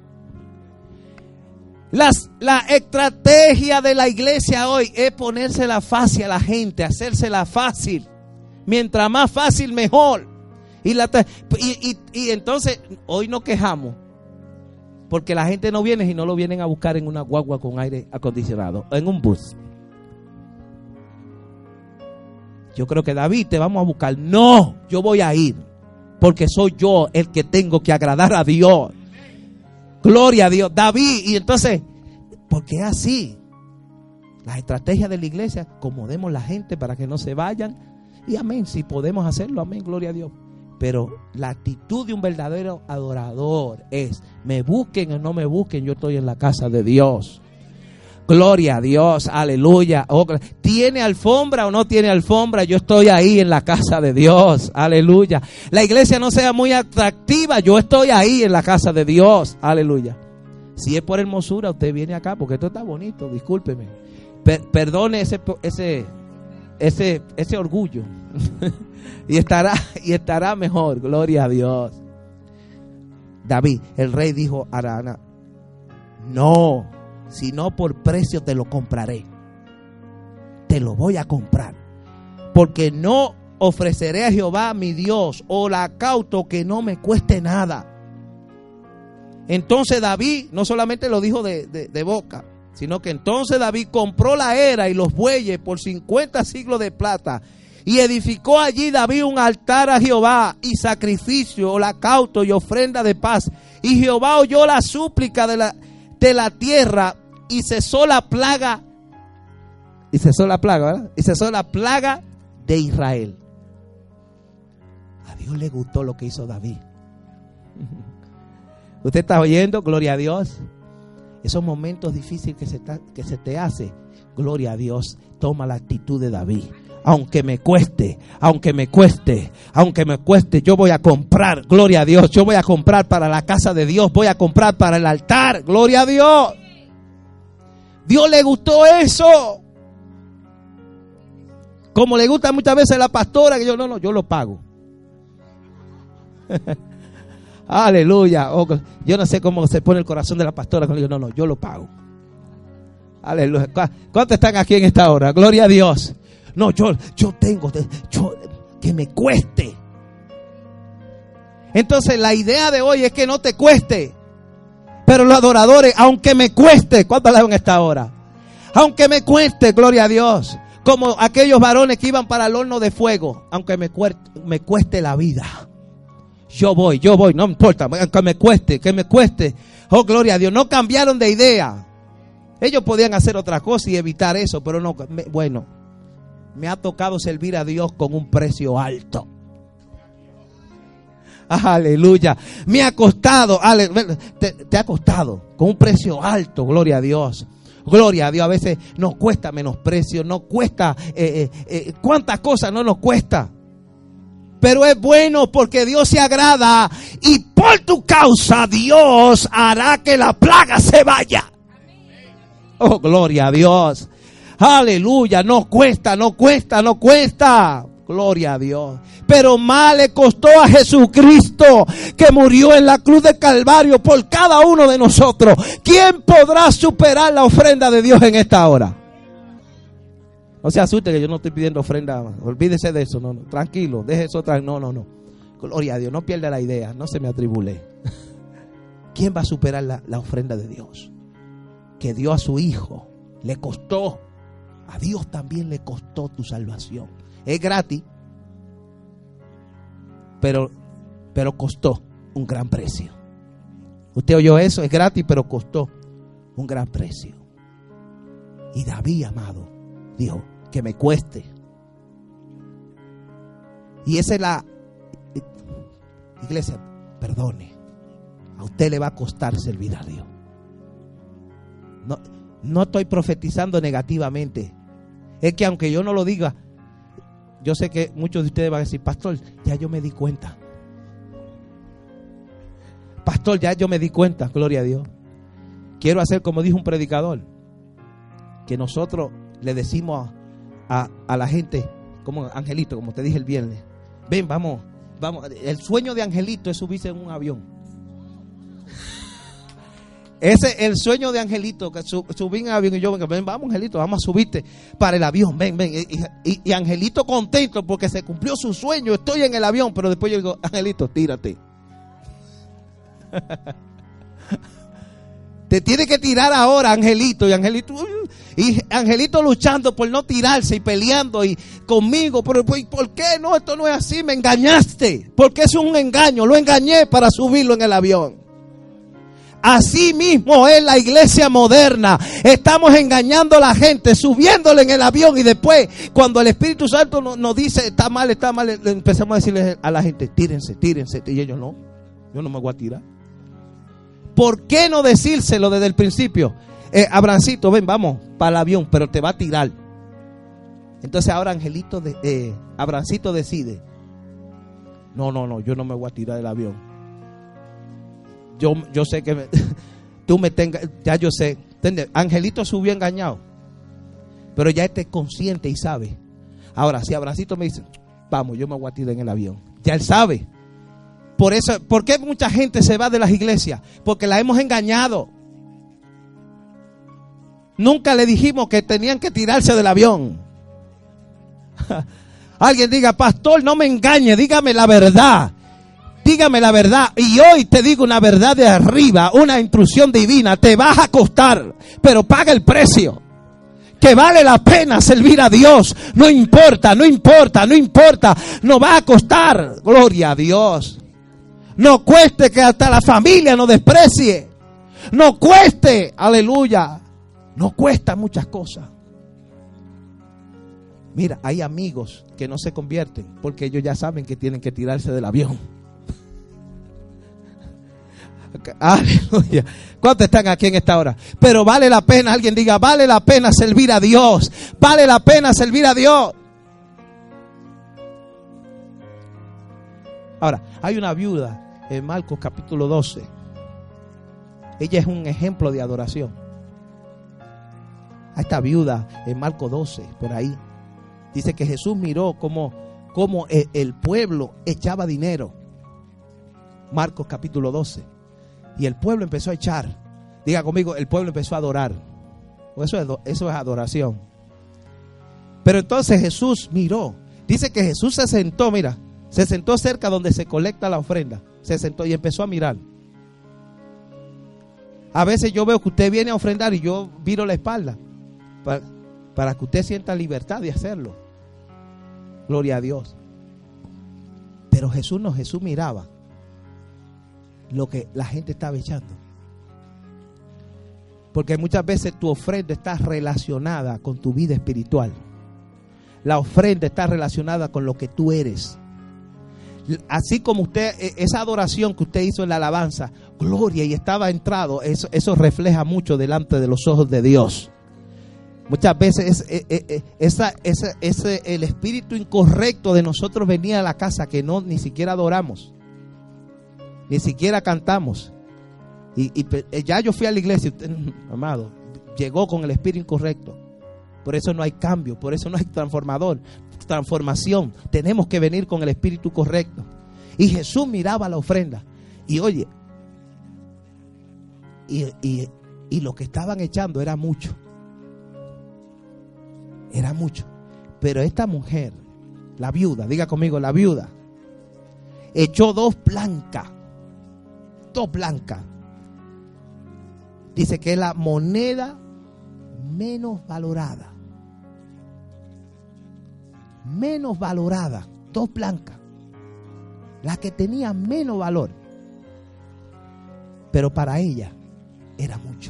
Las, la estrategia de la iglesia hoy es ponérsela fácil a la gente, hacérsela fácil. Mientras más fácil, mejor. Y, la, y, y, y entonces, hoy nos quejamos porque la gente no viene y no lo vienen a buscar en una guagua con aire acondicionado, en un bus. Yo creo que David, te vamos a buscar. No, yo voy a ir porque soy yo el que tengo que agradar a Dios. Gloria a Dios. David, y entonces, porque es así. Las estrategias de la iglesia, acomodemos la gente para que no se vayan. Y amén, si podemos hacerlo, amén, gloria a Dios. Pero la actitud de un verdadero adorador es, me busquen o no me busquen, yo estoy en la casa de Dios. Gloria a Dios, aleluya. Oh, ¿tiene alfombra o no tiene alfombra? Yo estoy ahí en la casa de Dios, aleluya. La iglesia no sea muy atractiva, yo estoy ahí en la casa de Dios, aleluya. Si es por hermosura, usted viene acá porque esto está bonito, discúlpeme. Per, perdone ese, ese, ese, ese orgullo. y estará, y estará mejor, gloria a Dios. David, el rey dijo a Arauna, no. Si no, por precio te lo compraré. Te lo voy a comprar. Porque no ofreceré a Jehová mi Dios holocausto que no me cueste nada. Entonces David no solamente lo dijo de, de, de boca, sino que entonces David compró la era y los bueyes por cincuenta siglos de plata. Y edificó allí David un altar a Jehová y sacrificio, holocausto y ofrenda de paz. Y Jehová oyó la súplica de la de la tierra y cesó la plaga y cesó la plaga ¿verdad? y cesó la plaga de Israel. A Dios le gustó lo que hizo David. Usted está oyendo, gloria a Dios. Esos momentos difíciles que se, ta, que se te hace, gloria a Dios, toma la actitud de David. Aunque me cueste, aunque me cueste, aunque me cueste, yo voy a comprar, gloria a Dios, yo voy a comprar para la casa de Dios, voy a comprar para el altar, gloria a Dios. Dios le gustó eso. Como le gusta muchas veces a la pastora, que yo no, no, yo lo pago. Aleluya. Oh, yo no sé cómo se pone el corazón de la pastora cuando digo, no, no, yo lo pago. Aleluya. ¿Cuántos están aquí en esta hora? Gloria a Dios. No, yo, yo tengo, yo, que me cueste. Entonces la idea de hoy es que no te cueste. Pero los adoradores, aunque me cueste, ¿cuánto le dan a esta hora? Aunque me cueste, gloria a Dios. Como aquellos varones que iban para el horno de fuego. Aunque me cueste, me cueste la vida. Yo voy, yo voy, no me importa. Aunque me cueste, que me cueste. Oh, gloria a Dios. No cambiaron de idea. Ellos podían hacer otra cosa y evitar eso. Pero no, me, bueno. Me ha tocado servir a Dios con un precio alto. Aleluya. Me ha costado, ale, te, te ha costado con un precio alto, gloria a Dios. Gloria a Dios. A veces nos cuesta menosprecio, nos cuesta eh, eh, eh, cuántas cosas no nos cuesta. Pero es bueno porque Dios se agrada y por tu causa Dios hará que la plaga se vaya. Oh, gloria a Dios. Aleluya. No cuesta, no cuesta, no cuesta. Gloria a Dios. Pero más le costó a Jesucristo, que murió en la cruz del Calvario por cada uno de nosotros. ¿Quién podrá superar la ofrenda de Dios en esta hora? No se asuste que yo no estoy pidiendo ofrenda. Olvídese de eso. No, no. Tranquilo, deje eso atrás. No, no, no. Gloria a Dios. No pierda la idea. No se me atribule. ¿Quién va a superar la, la ofrenda de Dios? Que dio a su Hijo. Le costó. A Dios también le costó tu salvación. Es gratis, pero, pero costó un gran precio. Usted oyó eso, es gratis, pero costó un gran precio. Y David, amado, dijo, que me cueste. Y esa es la iglesia, perdone, a usted le va a costar servir a Dios. No, no estoy profetizando negativamente. Es que aunque yo no lo diga, yo sé que muchos de ustedes van a decir, pastor, ya yo me di cuenta. Pastor, ya yo me di cuenta, gloria a Dios. Quiero hacer como dijo un predicador, que nosotros le decimos a, a, a la gente, como Angelito, como te dije el viernes, ven, vamos, vamos. El sueño de Angelito es subirse en un avión. Ese es el sueño de Angelito, que sub, subí en el avión y yo, ven, vamos Angelito, vamos a subirte para el avión, ven, ven. Y, y, y Angelito contento porque se cumplió su sueño, estoy en el avión, pero después yo digo, Angelito, tírate. Te tiene que tirar ahora, Angelito. Y Angelito, y Angelito luchando por no tirarse y peleando y conmigo, pero ¿por qué no? Esto no es así, me engañaste, porque es un engaño, lo engañé para subirlo en el avión. Así mismo es la iglesia moderna. Estamos engañando a la gente, subiéndole en el avión, y después, cuando el Espíritu Santo nos, nos dice está mal, está mal, empezamos a decirle a la gente, tírense, tírense. Y ellos no, yo no me voy a tirar. ¿Por qué no decírselo desde el principio? Eh, Abrancito, ven, vamos para el avión, pero te va a tirar. Entonces ahora Angelito, de, eh, Abrancito decide, no, no, no, yo no me voy a tirar del avión. Yo, yo sé que me, tú me tengas, ya yo sé. ¿Entiendes? Angelito subió engañado, pero ya esté consciente y sabe. Ahora, si Abracito me dice, vamos, yo me voy a tirar en el avión, ya él sabe. Por eso, ¿por qué mucha gente se va de las iglesias? Porque la hemos engañado. Nunca le dijimos que tenían que tirarse del avión. Alguien diga, pastor, no me engañe, dígame la verdad. Dígame la verdad. Y hoy te digo una verdad de arriba, una instrucción divina. Te vas a costar, pero paga el precio. Que vale la pena servir a Dios. No importa, no importa, no importa. No va a costar. Gloria a Dios. No cueste que hasta la familia nos desprecie. No cueste, aleluya. No cuesta muchas cosas. Mira, hay amigos que no se convierten porque ellos ya saben que tienen que tirarse del avión. Aleluya. ¿Cuántos están aquí en esta hora? Pero vale la pena, alguien diga, vale la pena servir a Dios. Vale la pena servir a Dios. Ahora, hay una viuda en Marcos capítulo doce. Ella es un ejemplo de adoración. A esta viuda en Marcos doce, por ahí, dice que Jesús miró cómo, cómo el, el pueblo echaba dinero. Marcos capítulo doce. Y el pueblo empezó a echar. Diga conmigo, el pueblo empezó a adorar. Eso es, eso es adoración. Pero entonces Jesús miró Dice que Jesús se sentó, mira, se sentó cerca donde se colecta la ofrenda. Se sentó y empezó a mirar. A veces yo veo que usted viene a ofrendar y yo viro la espalda para, para que usted sienta libertad de hacerlo. Gloria a Dios. Pero Jesús no, Jesús miraba lo que la gente estaba echando. Porque muchas veces tu ofrenda está relacionada con tu vida espiritual. La ofrenda está relacionada con lo que tú eres. Así como usted, esa adoración que usted hizo en la alabanza, gloria, y estaba entrado, eso, eso refleja mucho delante de los ojos de Dios. Muchas veces es, es, es, esa, esa, ese, el espíritu incorrecto de nosotros venía a la casa que no ni siquiera adoramos, ni siquiera cantamos. Y, y ya yo fui a la iglesia, usted, amado, llegó con el espíritu incorrecto. Por eso no hay cambio, por eso no hay transformador, transformación. Tenemos que venir con el espíritu correcto. Y Jesús miraba la ofrenda. Y oye, y, y, y lo que estaban echando era mucho. Era mucho. Pero esta mujer, la viuda, diga conmigo, la viuda, echó dos blancas. Dos blancas. Dice que es la moneda menos valorada. Menos valorada. Dos blancas. La que tenía menos valor. Pero para ella era mucho.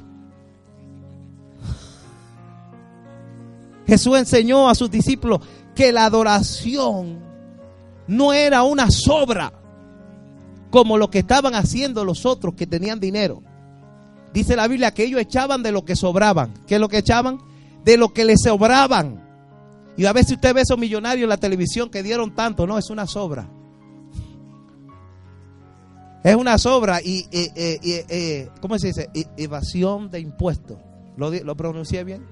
Jesús enseñó a sus discípulos que la adoración no era una sobra como lo que estaban haciendo los otros que tenían dinero. Dice la Biblia que ellos echaban de lo que sobraban. ¿Qué es lo que echaban? De lo que les sobraban. Y a veces usted ve esos millonarios en la televisión que dieron tanto. No, es una sobra. Es una sobra y, y, y, y, y ¿cómo se dice? E- evasión de impuestos. ¿Lo, lo pronuncié bien?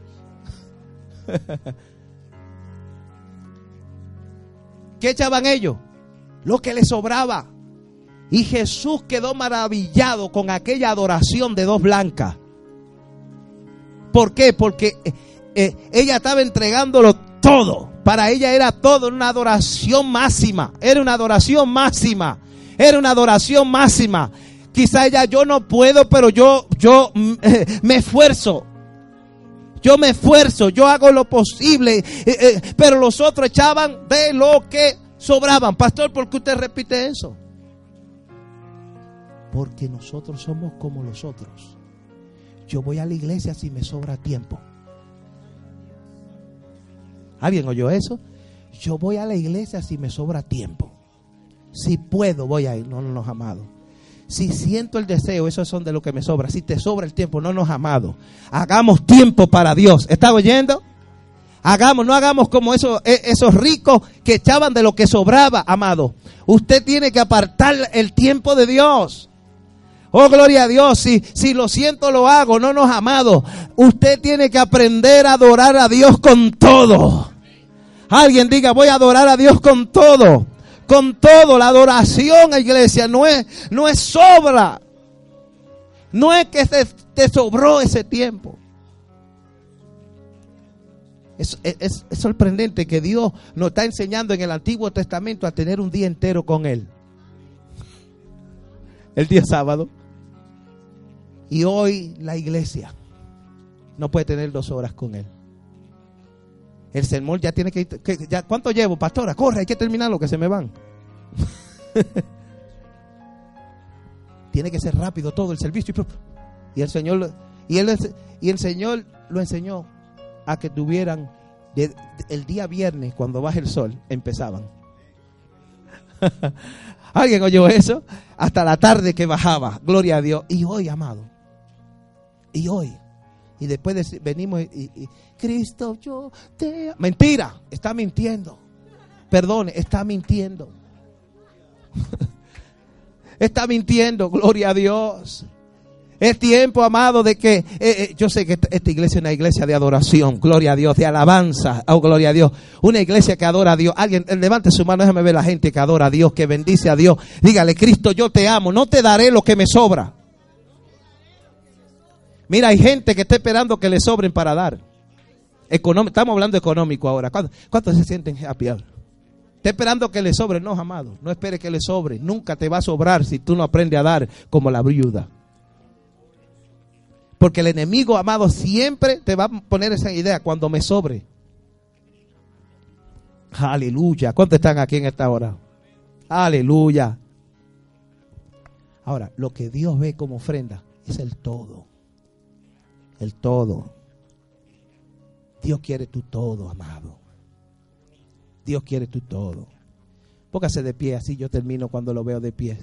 ¿Qué echaban ellos? Lo que les sobraba. Y Jesús quedó maravillado con aquella adoración de dos blancas. ¿Por qué? Porque eh, ella estaba entregándolo todo. Para ella era todo, una adoración máxima. Era una adoración máxima. Era una adoración máxima. Quizá ella, yo no puedo, pero yo, yo eh, me esfuerzo. Yo me esfuerzo, yo hago lo posible. Eh, eh, pero los otros echaban de lo que sobraban. Pastor, ¿por qué usted repite eso? Porque nosotros somos como los otros. Yo voy a la iglesia si me sobra tiempo. ¿Alguien oyó eso? Yo voy a la iglesia si me sobra tiempo. Si puedo, voy a ir. No, no, no, amado. Si siento el deseo, esos son de lo que me sobra. Si te sobra el tiempo, no nos amado. Hagamos tiempo para Dios. ¿Está oyendo? Hagamos, no hagamos como esos, esos ricos que echaban de lo que sobraba, amado. Usted tiene que apartar el tiempo de Dios. Oh, gloria a Dios. Si, si lo siento, lo hago. No nos amado. Usted tiene que aprender a adorar a Dios con todo. Alguien diga, voy a adorar a Dios con todo. Con todo. La adoración, iglesia, no es, no es sobra. No es que te, te sobró ese tiempo. Es, es, es sorprendente que Dios nos está enseñando en el Antiguo Testamento a tener un día entero con Él. El día sábado. Y hoy la iglesia no puede tener dos horas con Él. El sermón ya tiene que ir. Que, ya, ¿cuánto llevo, pastora? Corre, hay que terminarlo, que se me van. Tiene que ser rápido todo el servicio. Y el Señor, y él, y el Señor lo enseñó a que tuvieran de, de, el día viernes, cuando baja el sol, empezaban. ¿Alguien oyó eso? Hasta la tarde que bajaba. Gloria a Dios. Y hoy, amado. Y hoy. Y después de, venimos y, y, y Cristo, yo te amo. Mentira. Está mintiendo. Perdone, está mintiendo. Está mintiendo. Gloria a Dios. Es tiempo, amado, de que... Eh, eh, yo sé que esta, esta iglesia es una iglesia de adoración. Gloria a Dios. De alabanza. Oh, gloria a Dios. Una iglesia que adora a Dios. Alguien, levante su mano. Déjame ver la gente que adora a Dios, que bendice a Dios. Dígale, Cristo, yo te amo. No te daré lo que me sobra. Mira, hay gente que está esperando que le sobren para dar. Económico, estamos hablando económico ahora. ¿Cuántos, cuántos se sienten happy ahora? Está esperando que le sobre. No, amado, no espere que le sobre. Nunca te va a sobrar si tú no aprendes a dar como la viuda. Porque el enemigo, amado, siempre te va a poner esa idea: cuando me sobre. Aleluya. ¿Cuántos están aquí en esta hora? Aleluya. Ahora, lo que Dios ve como ofrenda es el todo. El todo. Dios quiere tu todo, amado. Dios quiere tu todo. Póngase de pie, así yo termino cuando lo veo de pie.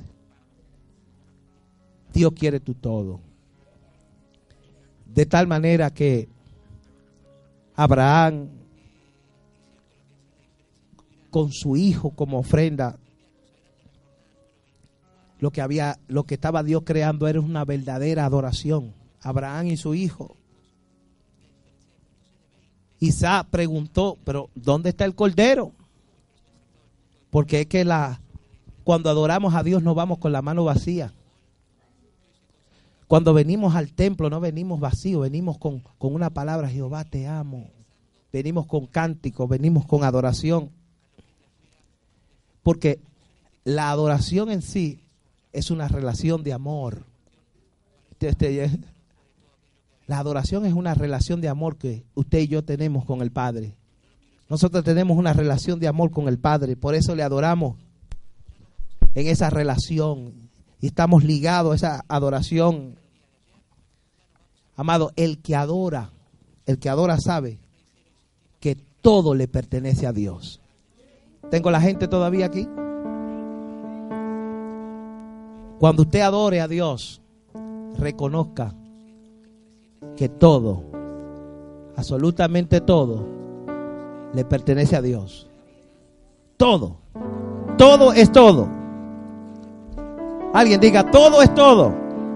Dios quiere tu todo. De tal manera que Abraham, con su hijo como ofrenda, lo que había, lo que estaba Dios creando era una verdadera adoración. Abraham y su hijo. Isaac preguntó, pero ¿dónde está el cordero? Porque es que la, cuando adoramos a Dios no vamos con la mano vacía. Cuando venimos al templo no venimos vacíos, venimos con, con una palabra: Jehová te amo. Venimos con cánticos, venimos con adoración. Porque la adoración en sí es una relación de amor. La adoración es una relación de amor que usted y yo tenemos con el Padre. Nosotros tenemos una relación de amor con el Padre, por eso le adoramos en esa relación y estamos ligados a esa adoración. Amado, el que adora, el que adora sabe que todo le pertenece a Dios. ¿Tengo la gente todavía aquí? Cuando usted adore a Dios, reconozca que todo, absolutamente todo, le pertenece a Dios. Todo, todo es todo. Alguien diga: todo es todo.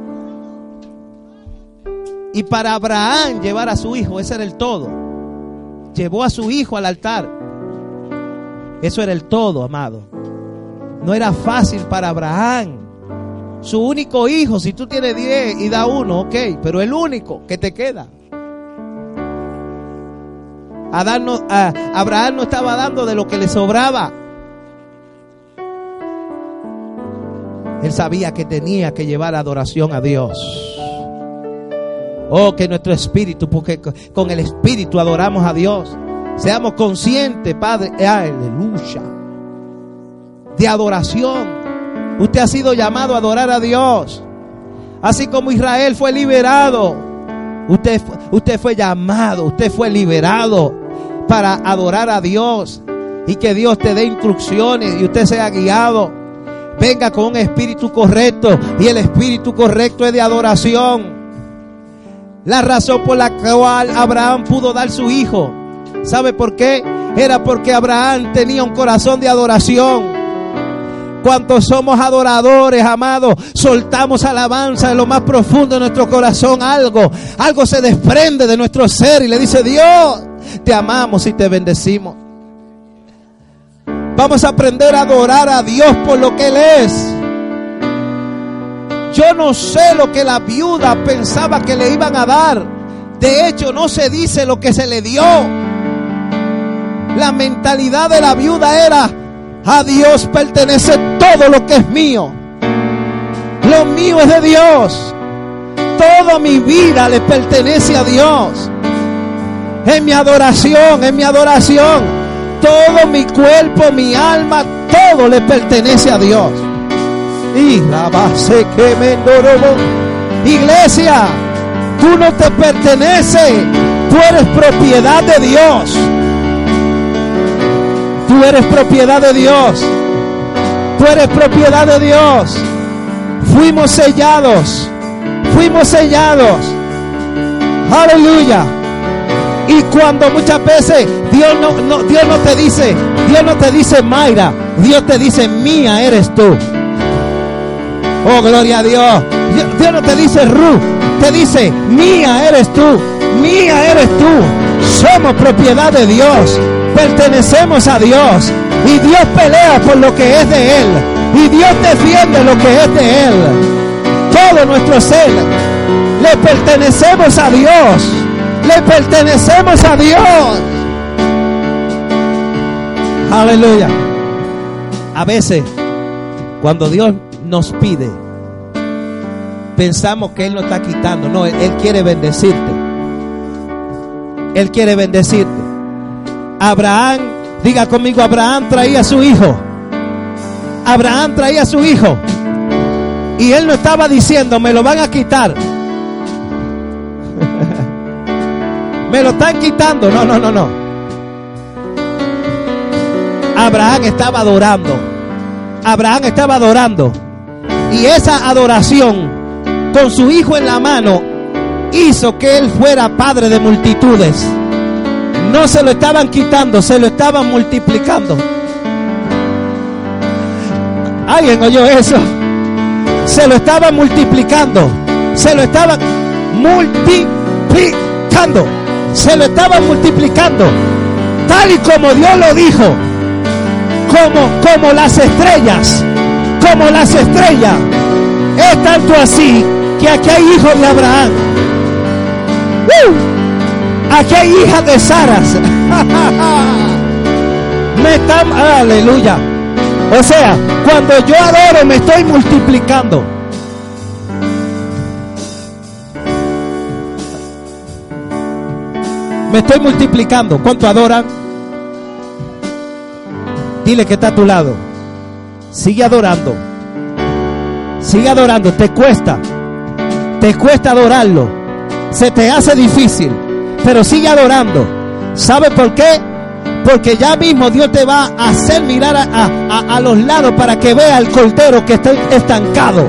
Y para Abraham llevar a su hijo, ese era el todo. Llevó a su hijo al altar. Eso era el todo, amado. No era fácil para Abraham. Su único hijo, si tú tienes diez y da uno, ok, pero el único que te queda. Adán no, a Abraham no estaba dando de lo que le sobraba. Él sabía que tenía que llevar adoración a Dios. Oh, que nuestro espíritu, porque con el espíritu adoramos a Dios. Seamos conscientes, Padre, aleluya, de adoración. Usted ha sido llamado a adorar a Dios. Así como Israel fue liberado, usted, usted fue llamado, usted fue liberado para adorar a Dios. Y que Dios te dé instrucciones y usted sea guiado. Venga con un espíritu correcto, y el espíritu correcto es de adoración. La razón por la cual Abraham pudo dar su hijo, ¿sabe por qué? Era porque Abraham tenía un corazón de adoración. Cuantos somos adoradores, amados, soltamos alabanza en lo más profundo de nuestro corazón. Algo, algo se desprende de nuestro ser y le dice: Dios, te amamos y te bendecimos. Vamos a aprender a adorar a Dios por lo que Él es. Yo no sé lo que la viuda pensaba que le iban a dar. De hecho, no se dice lo que se le dio. La mentalidad de la viuda era: a Dios pertenece todo lo que es mío. Lo mío es de Dios. Toda mi vida le pertenece a Dios. En mi adoración, en mi adoración, todo mi cuerpo, mi alma, todo le pertenece a Dios. Y la base que me endorobo. Iglesia, tú no te perteneces, tú eres propiedad de Dios. Tú eres propiedad de Dios. Tú eres propiedad de Dios. Fuimos sellados. Fuimos sellados. Aleluya. Y cuando muchas veces Dios no, no, Dios no te dice, Dios no te dice Mayra, Dios te dice: mía eres tú. Oh, gloria a Dios. Dios, Dios no te dice Ruth, te dice: mía eres tú, mía eres tú. Somos propiedad de Dios. Pertenecemos a Dios. Y Dios pelea por lo que es de Él. Y Dios defiende lo que es de Él. Todo nuestro ser le pertenecemos a Dios. Le pertenecemos a Dios. Aleluya. A veces, cuando Dios nos pide, pensamos que Él nos está quitando. No, Él, Él quiere bendecirte. Él quiere bendecirte. Abraham, diga conmigo, Abraham traía a su hijo. Abraham traía a su hijo. Y él no estaba diciendo, me lo van a quitar. Me lo están quitando. No, no, no, no. Abraham estaba adorando. Abraham estaba adorando. Y esa adoración, con su hijo en la mano, hizo que él fuera padre de multitudes. No se lo estaban quitando, se lo estaban multiplicando. ¿Alguien oyó eso? Se lo estaban multiplicando. Se lo estaban multiplicando. Se lo estaban multiplicando. Tal y como Dios lo dijo. Como, como las estrellas. Como las estrellas. Es tanto así que aquí hay hijos de Abraham. ¡Uh! Aquí hay hijas de Saras. Me están, aleluya. O sea, cuando yo adoro me estoy multiplicando. Me estoy multiplicando. ¿Cuánto adoran? Dile que está a tu lado. Sigue adorando. Sigue adorando. Te cuesta. Te cuesta adorarlo. Se te hace difícil. Pero sigue adorando. ¿Sabe por qué? Porque ya mismo Dios te va a hacer mirar a, a, a los lados para que vea al cordero que está estancado.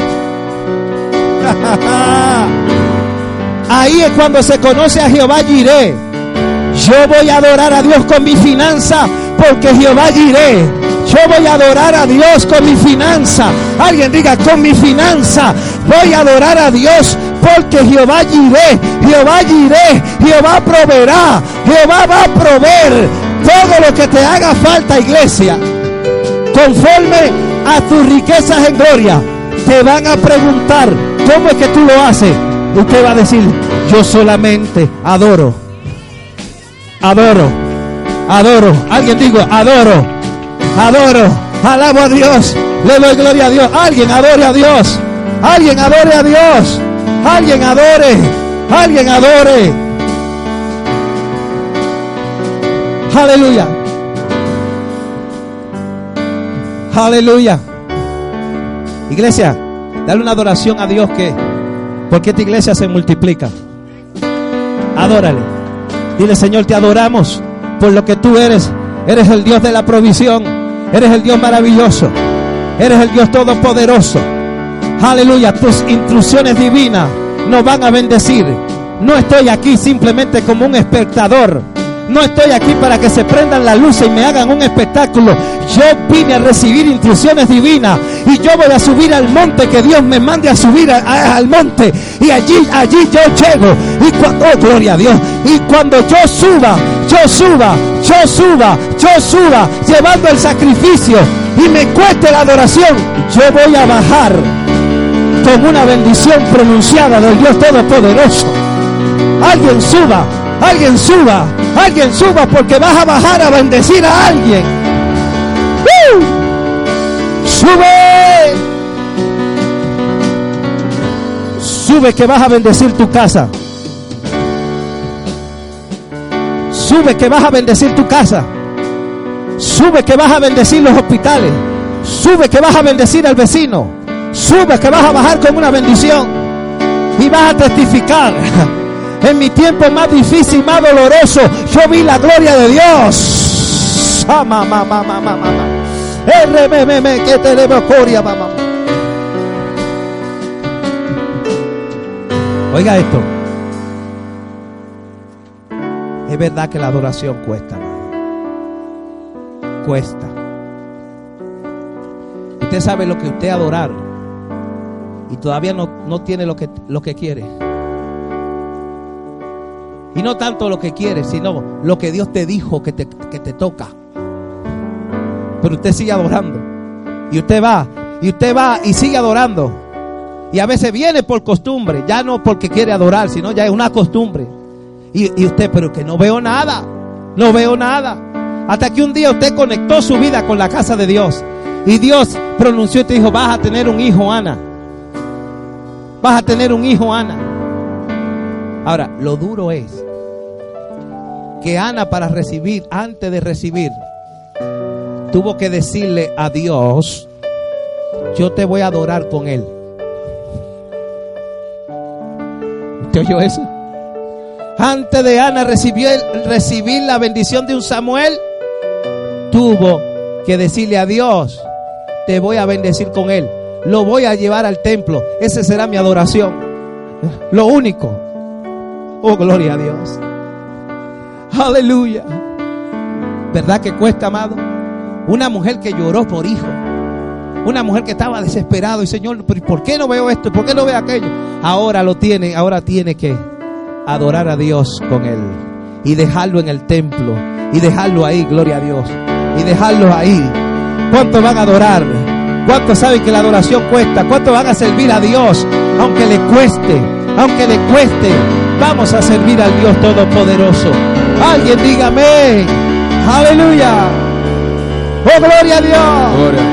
Ahí es cuando se conoce a Jehová Jireh. Yo voy a adorar a Dios con mi finanza, porque Jehová Jireh. Yo voy a adorar a Dios con mi finanza. Alguien diga, con mi finanza voy a adorar a Dios, porque Jehová Jireh, Jehová Jireh, Jehová proveerá, Jehová va a proveer todo lo que te haga falta, iglesia. Conforme a tus riquezas en gloria. Te van a preguntar, ¿cómo es que tú lo haces? Usted va a decir, yo solamente adoro. Adoro. Adoro. Alguien digo, adoro. Adoro. Alabo a Dios. Le doy gloria a Dios. Alguien adore a Dios. Alguien adore a Dios. Alguien adore. Alguien adore. Aleluya. Aleluya. Iglesia, dale una adoración a Dios, que porque esta iglesia se multiplica. Adórale. Dile, Señor, te adoramos por lo que tú eres. Eres el Dios de la provisión. Eres el Dios maravilloso. Eres el Dios todopoderoso. Aleluya. Tus instrucciones divinas nos van a bendecir. No estoy aquí simplemente como un espectador. No estoy aquí para que se prendan las luces y me hagan un espectáculo. Yo vine a recibir instrucciones divinas. Y yo voy a subir al monte que Dios me mande a subir a, a, al monte. Y allí, allí yo llego. Y cuando, oh, gloria a Dios. Y cuando yo suba, yo suba, yo suba, yo suba, llevando el sacrificio, y me cueste la adoración, yo voy a bajar con una bendición pronunciada del Dios Todopoderoso. Alguien suba. Alguien suba, alguien suba, porque vas a bajar a bendecir a alguien. ¡Uh! Sube. Sube, que vas a bendecir tu casa. Sube, que vas a bendecir tu casa. Sube, que vas a bendecir los hospitales. Sube, que vas a bendecir al vecino. Sube, que vas a bajar con una bendición. Y vas a testificar. En mi tiempo más difícil, más doloroso, yo vi la gloria de Dios. Mamá, mamá, mamá, mamá. Que tenemos gloria, mamá. Oiga esto. Es verdad que la adoración cuesta, mamá. Cuesta. Usted sabe lo que usted adorar y todavía no, no tiene lo que, lo que quiere. Y no tanto lo que quieres, sino lo que Dios te dijo que te, que te toca. Pero usted sigue adorando. Y usted va, y usted va y sigue adorando. Y a veces viene por costumbre, ya no porque quiere adorar, sino ya es una costumbre. Y, y usted, pero que no veo nada, no veo nada. Hasta que un día usted conectó su vida con la casa de Dios. Y Dios pronunció y te dijo, vas a tener un hijo, Ana. Vas a tener un hijo, Ana. Ahora, lo duro es que Ana, para recibir, antes de recibir, tuvo que decirle a Dios, yo te voy a adorar con él. ¿Usted oyó eso? Antes de Ana recibió el, recibir la bendición de un Samuel, tuvo que decirle a Dios, te voy a bendecir con él. Lo voy a llevar al templo. Esa será mi adoración. Lo único. Oh, gloria a Dios. Aleluya. ¿Verdad que cuesta, amado? Una mujer que lloró por hijo. Una mujer que estaba desesperada. Y Señor, ¿por qué no veo esto? ¿Por qué no veo aquello? Ahora lo tiene. Ahora tiene que adorar a Dios con él. Y dejarlo en el templo. Y dejarlo ahí, gloria a Dios. Y dejarlo ahí. ¿Cuántos van a adorar? ¿Cuántos saben que la adoración cuesta? ¿Cuántos van a servir a Dios? Aunque le cueste, aunque le cueste, vamos a servir al Dios Todopoderoso. Alguien diga amén. Aleluya. Oh, gloria a Dios. Gloria.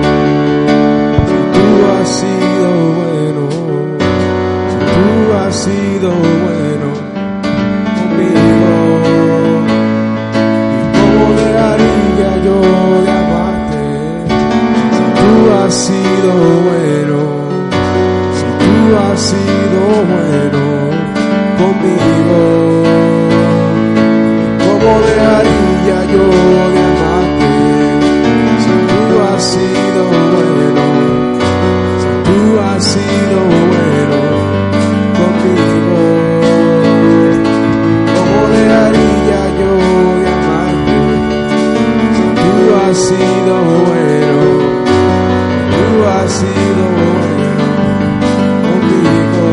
Si tú has sido bueno, si tú has sido bueno conmigo, ¿y cómo dejaría yo de amarte? Si tú has sido bueno, si tú has sido bueno conmigo, ¿cómo dejaría yo de amarte? Si tú has sido bueno, si tú has sido bueno conmigo, ¿cómo dejaría yo de amarte? Si tú has sido bueno, tú has sido bueno conmigo.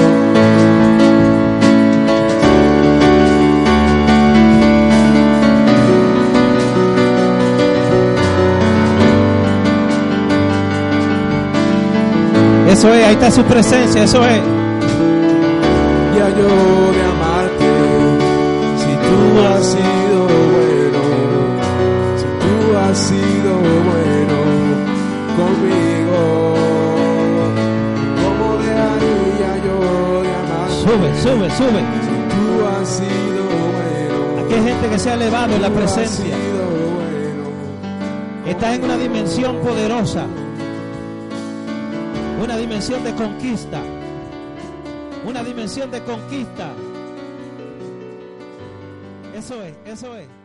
Eso es, ahí está su presencia, eso es. Ya yo de amarte, si tú has sido bueno, si tú has sido bueno conmigo, ¿cómo dejaría yo de amarte? Sube, sube, sube. Si tú has sido bueno, Aquí hay gente que se ha elevado en la tú has presencia. sido bueno. Estás en una dimensión poderosa. Una dimensión de conquista. Una dimensión de conquista. Eso es, eso es.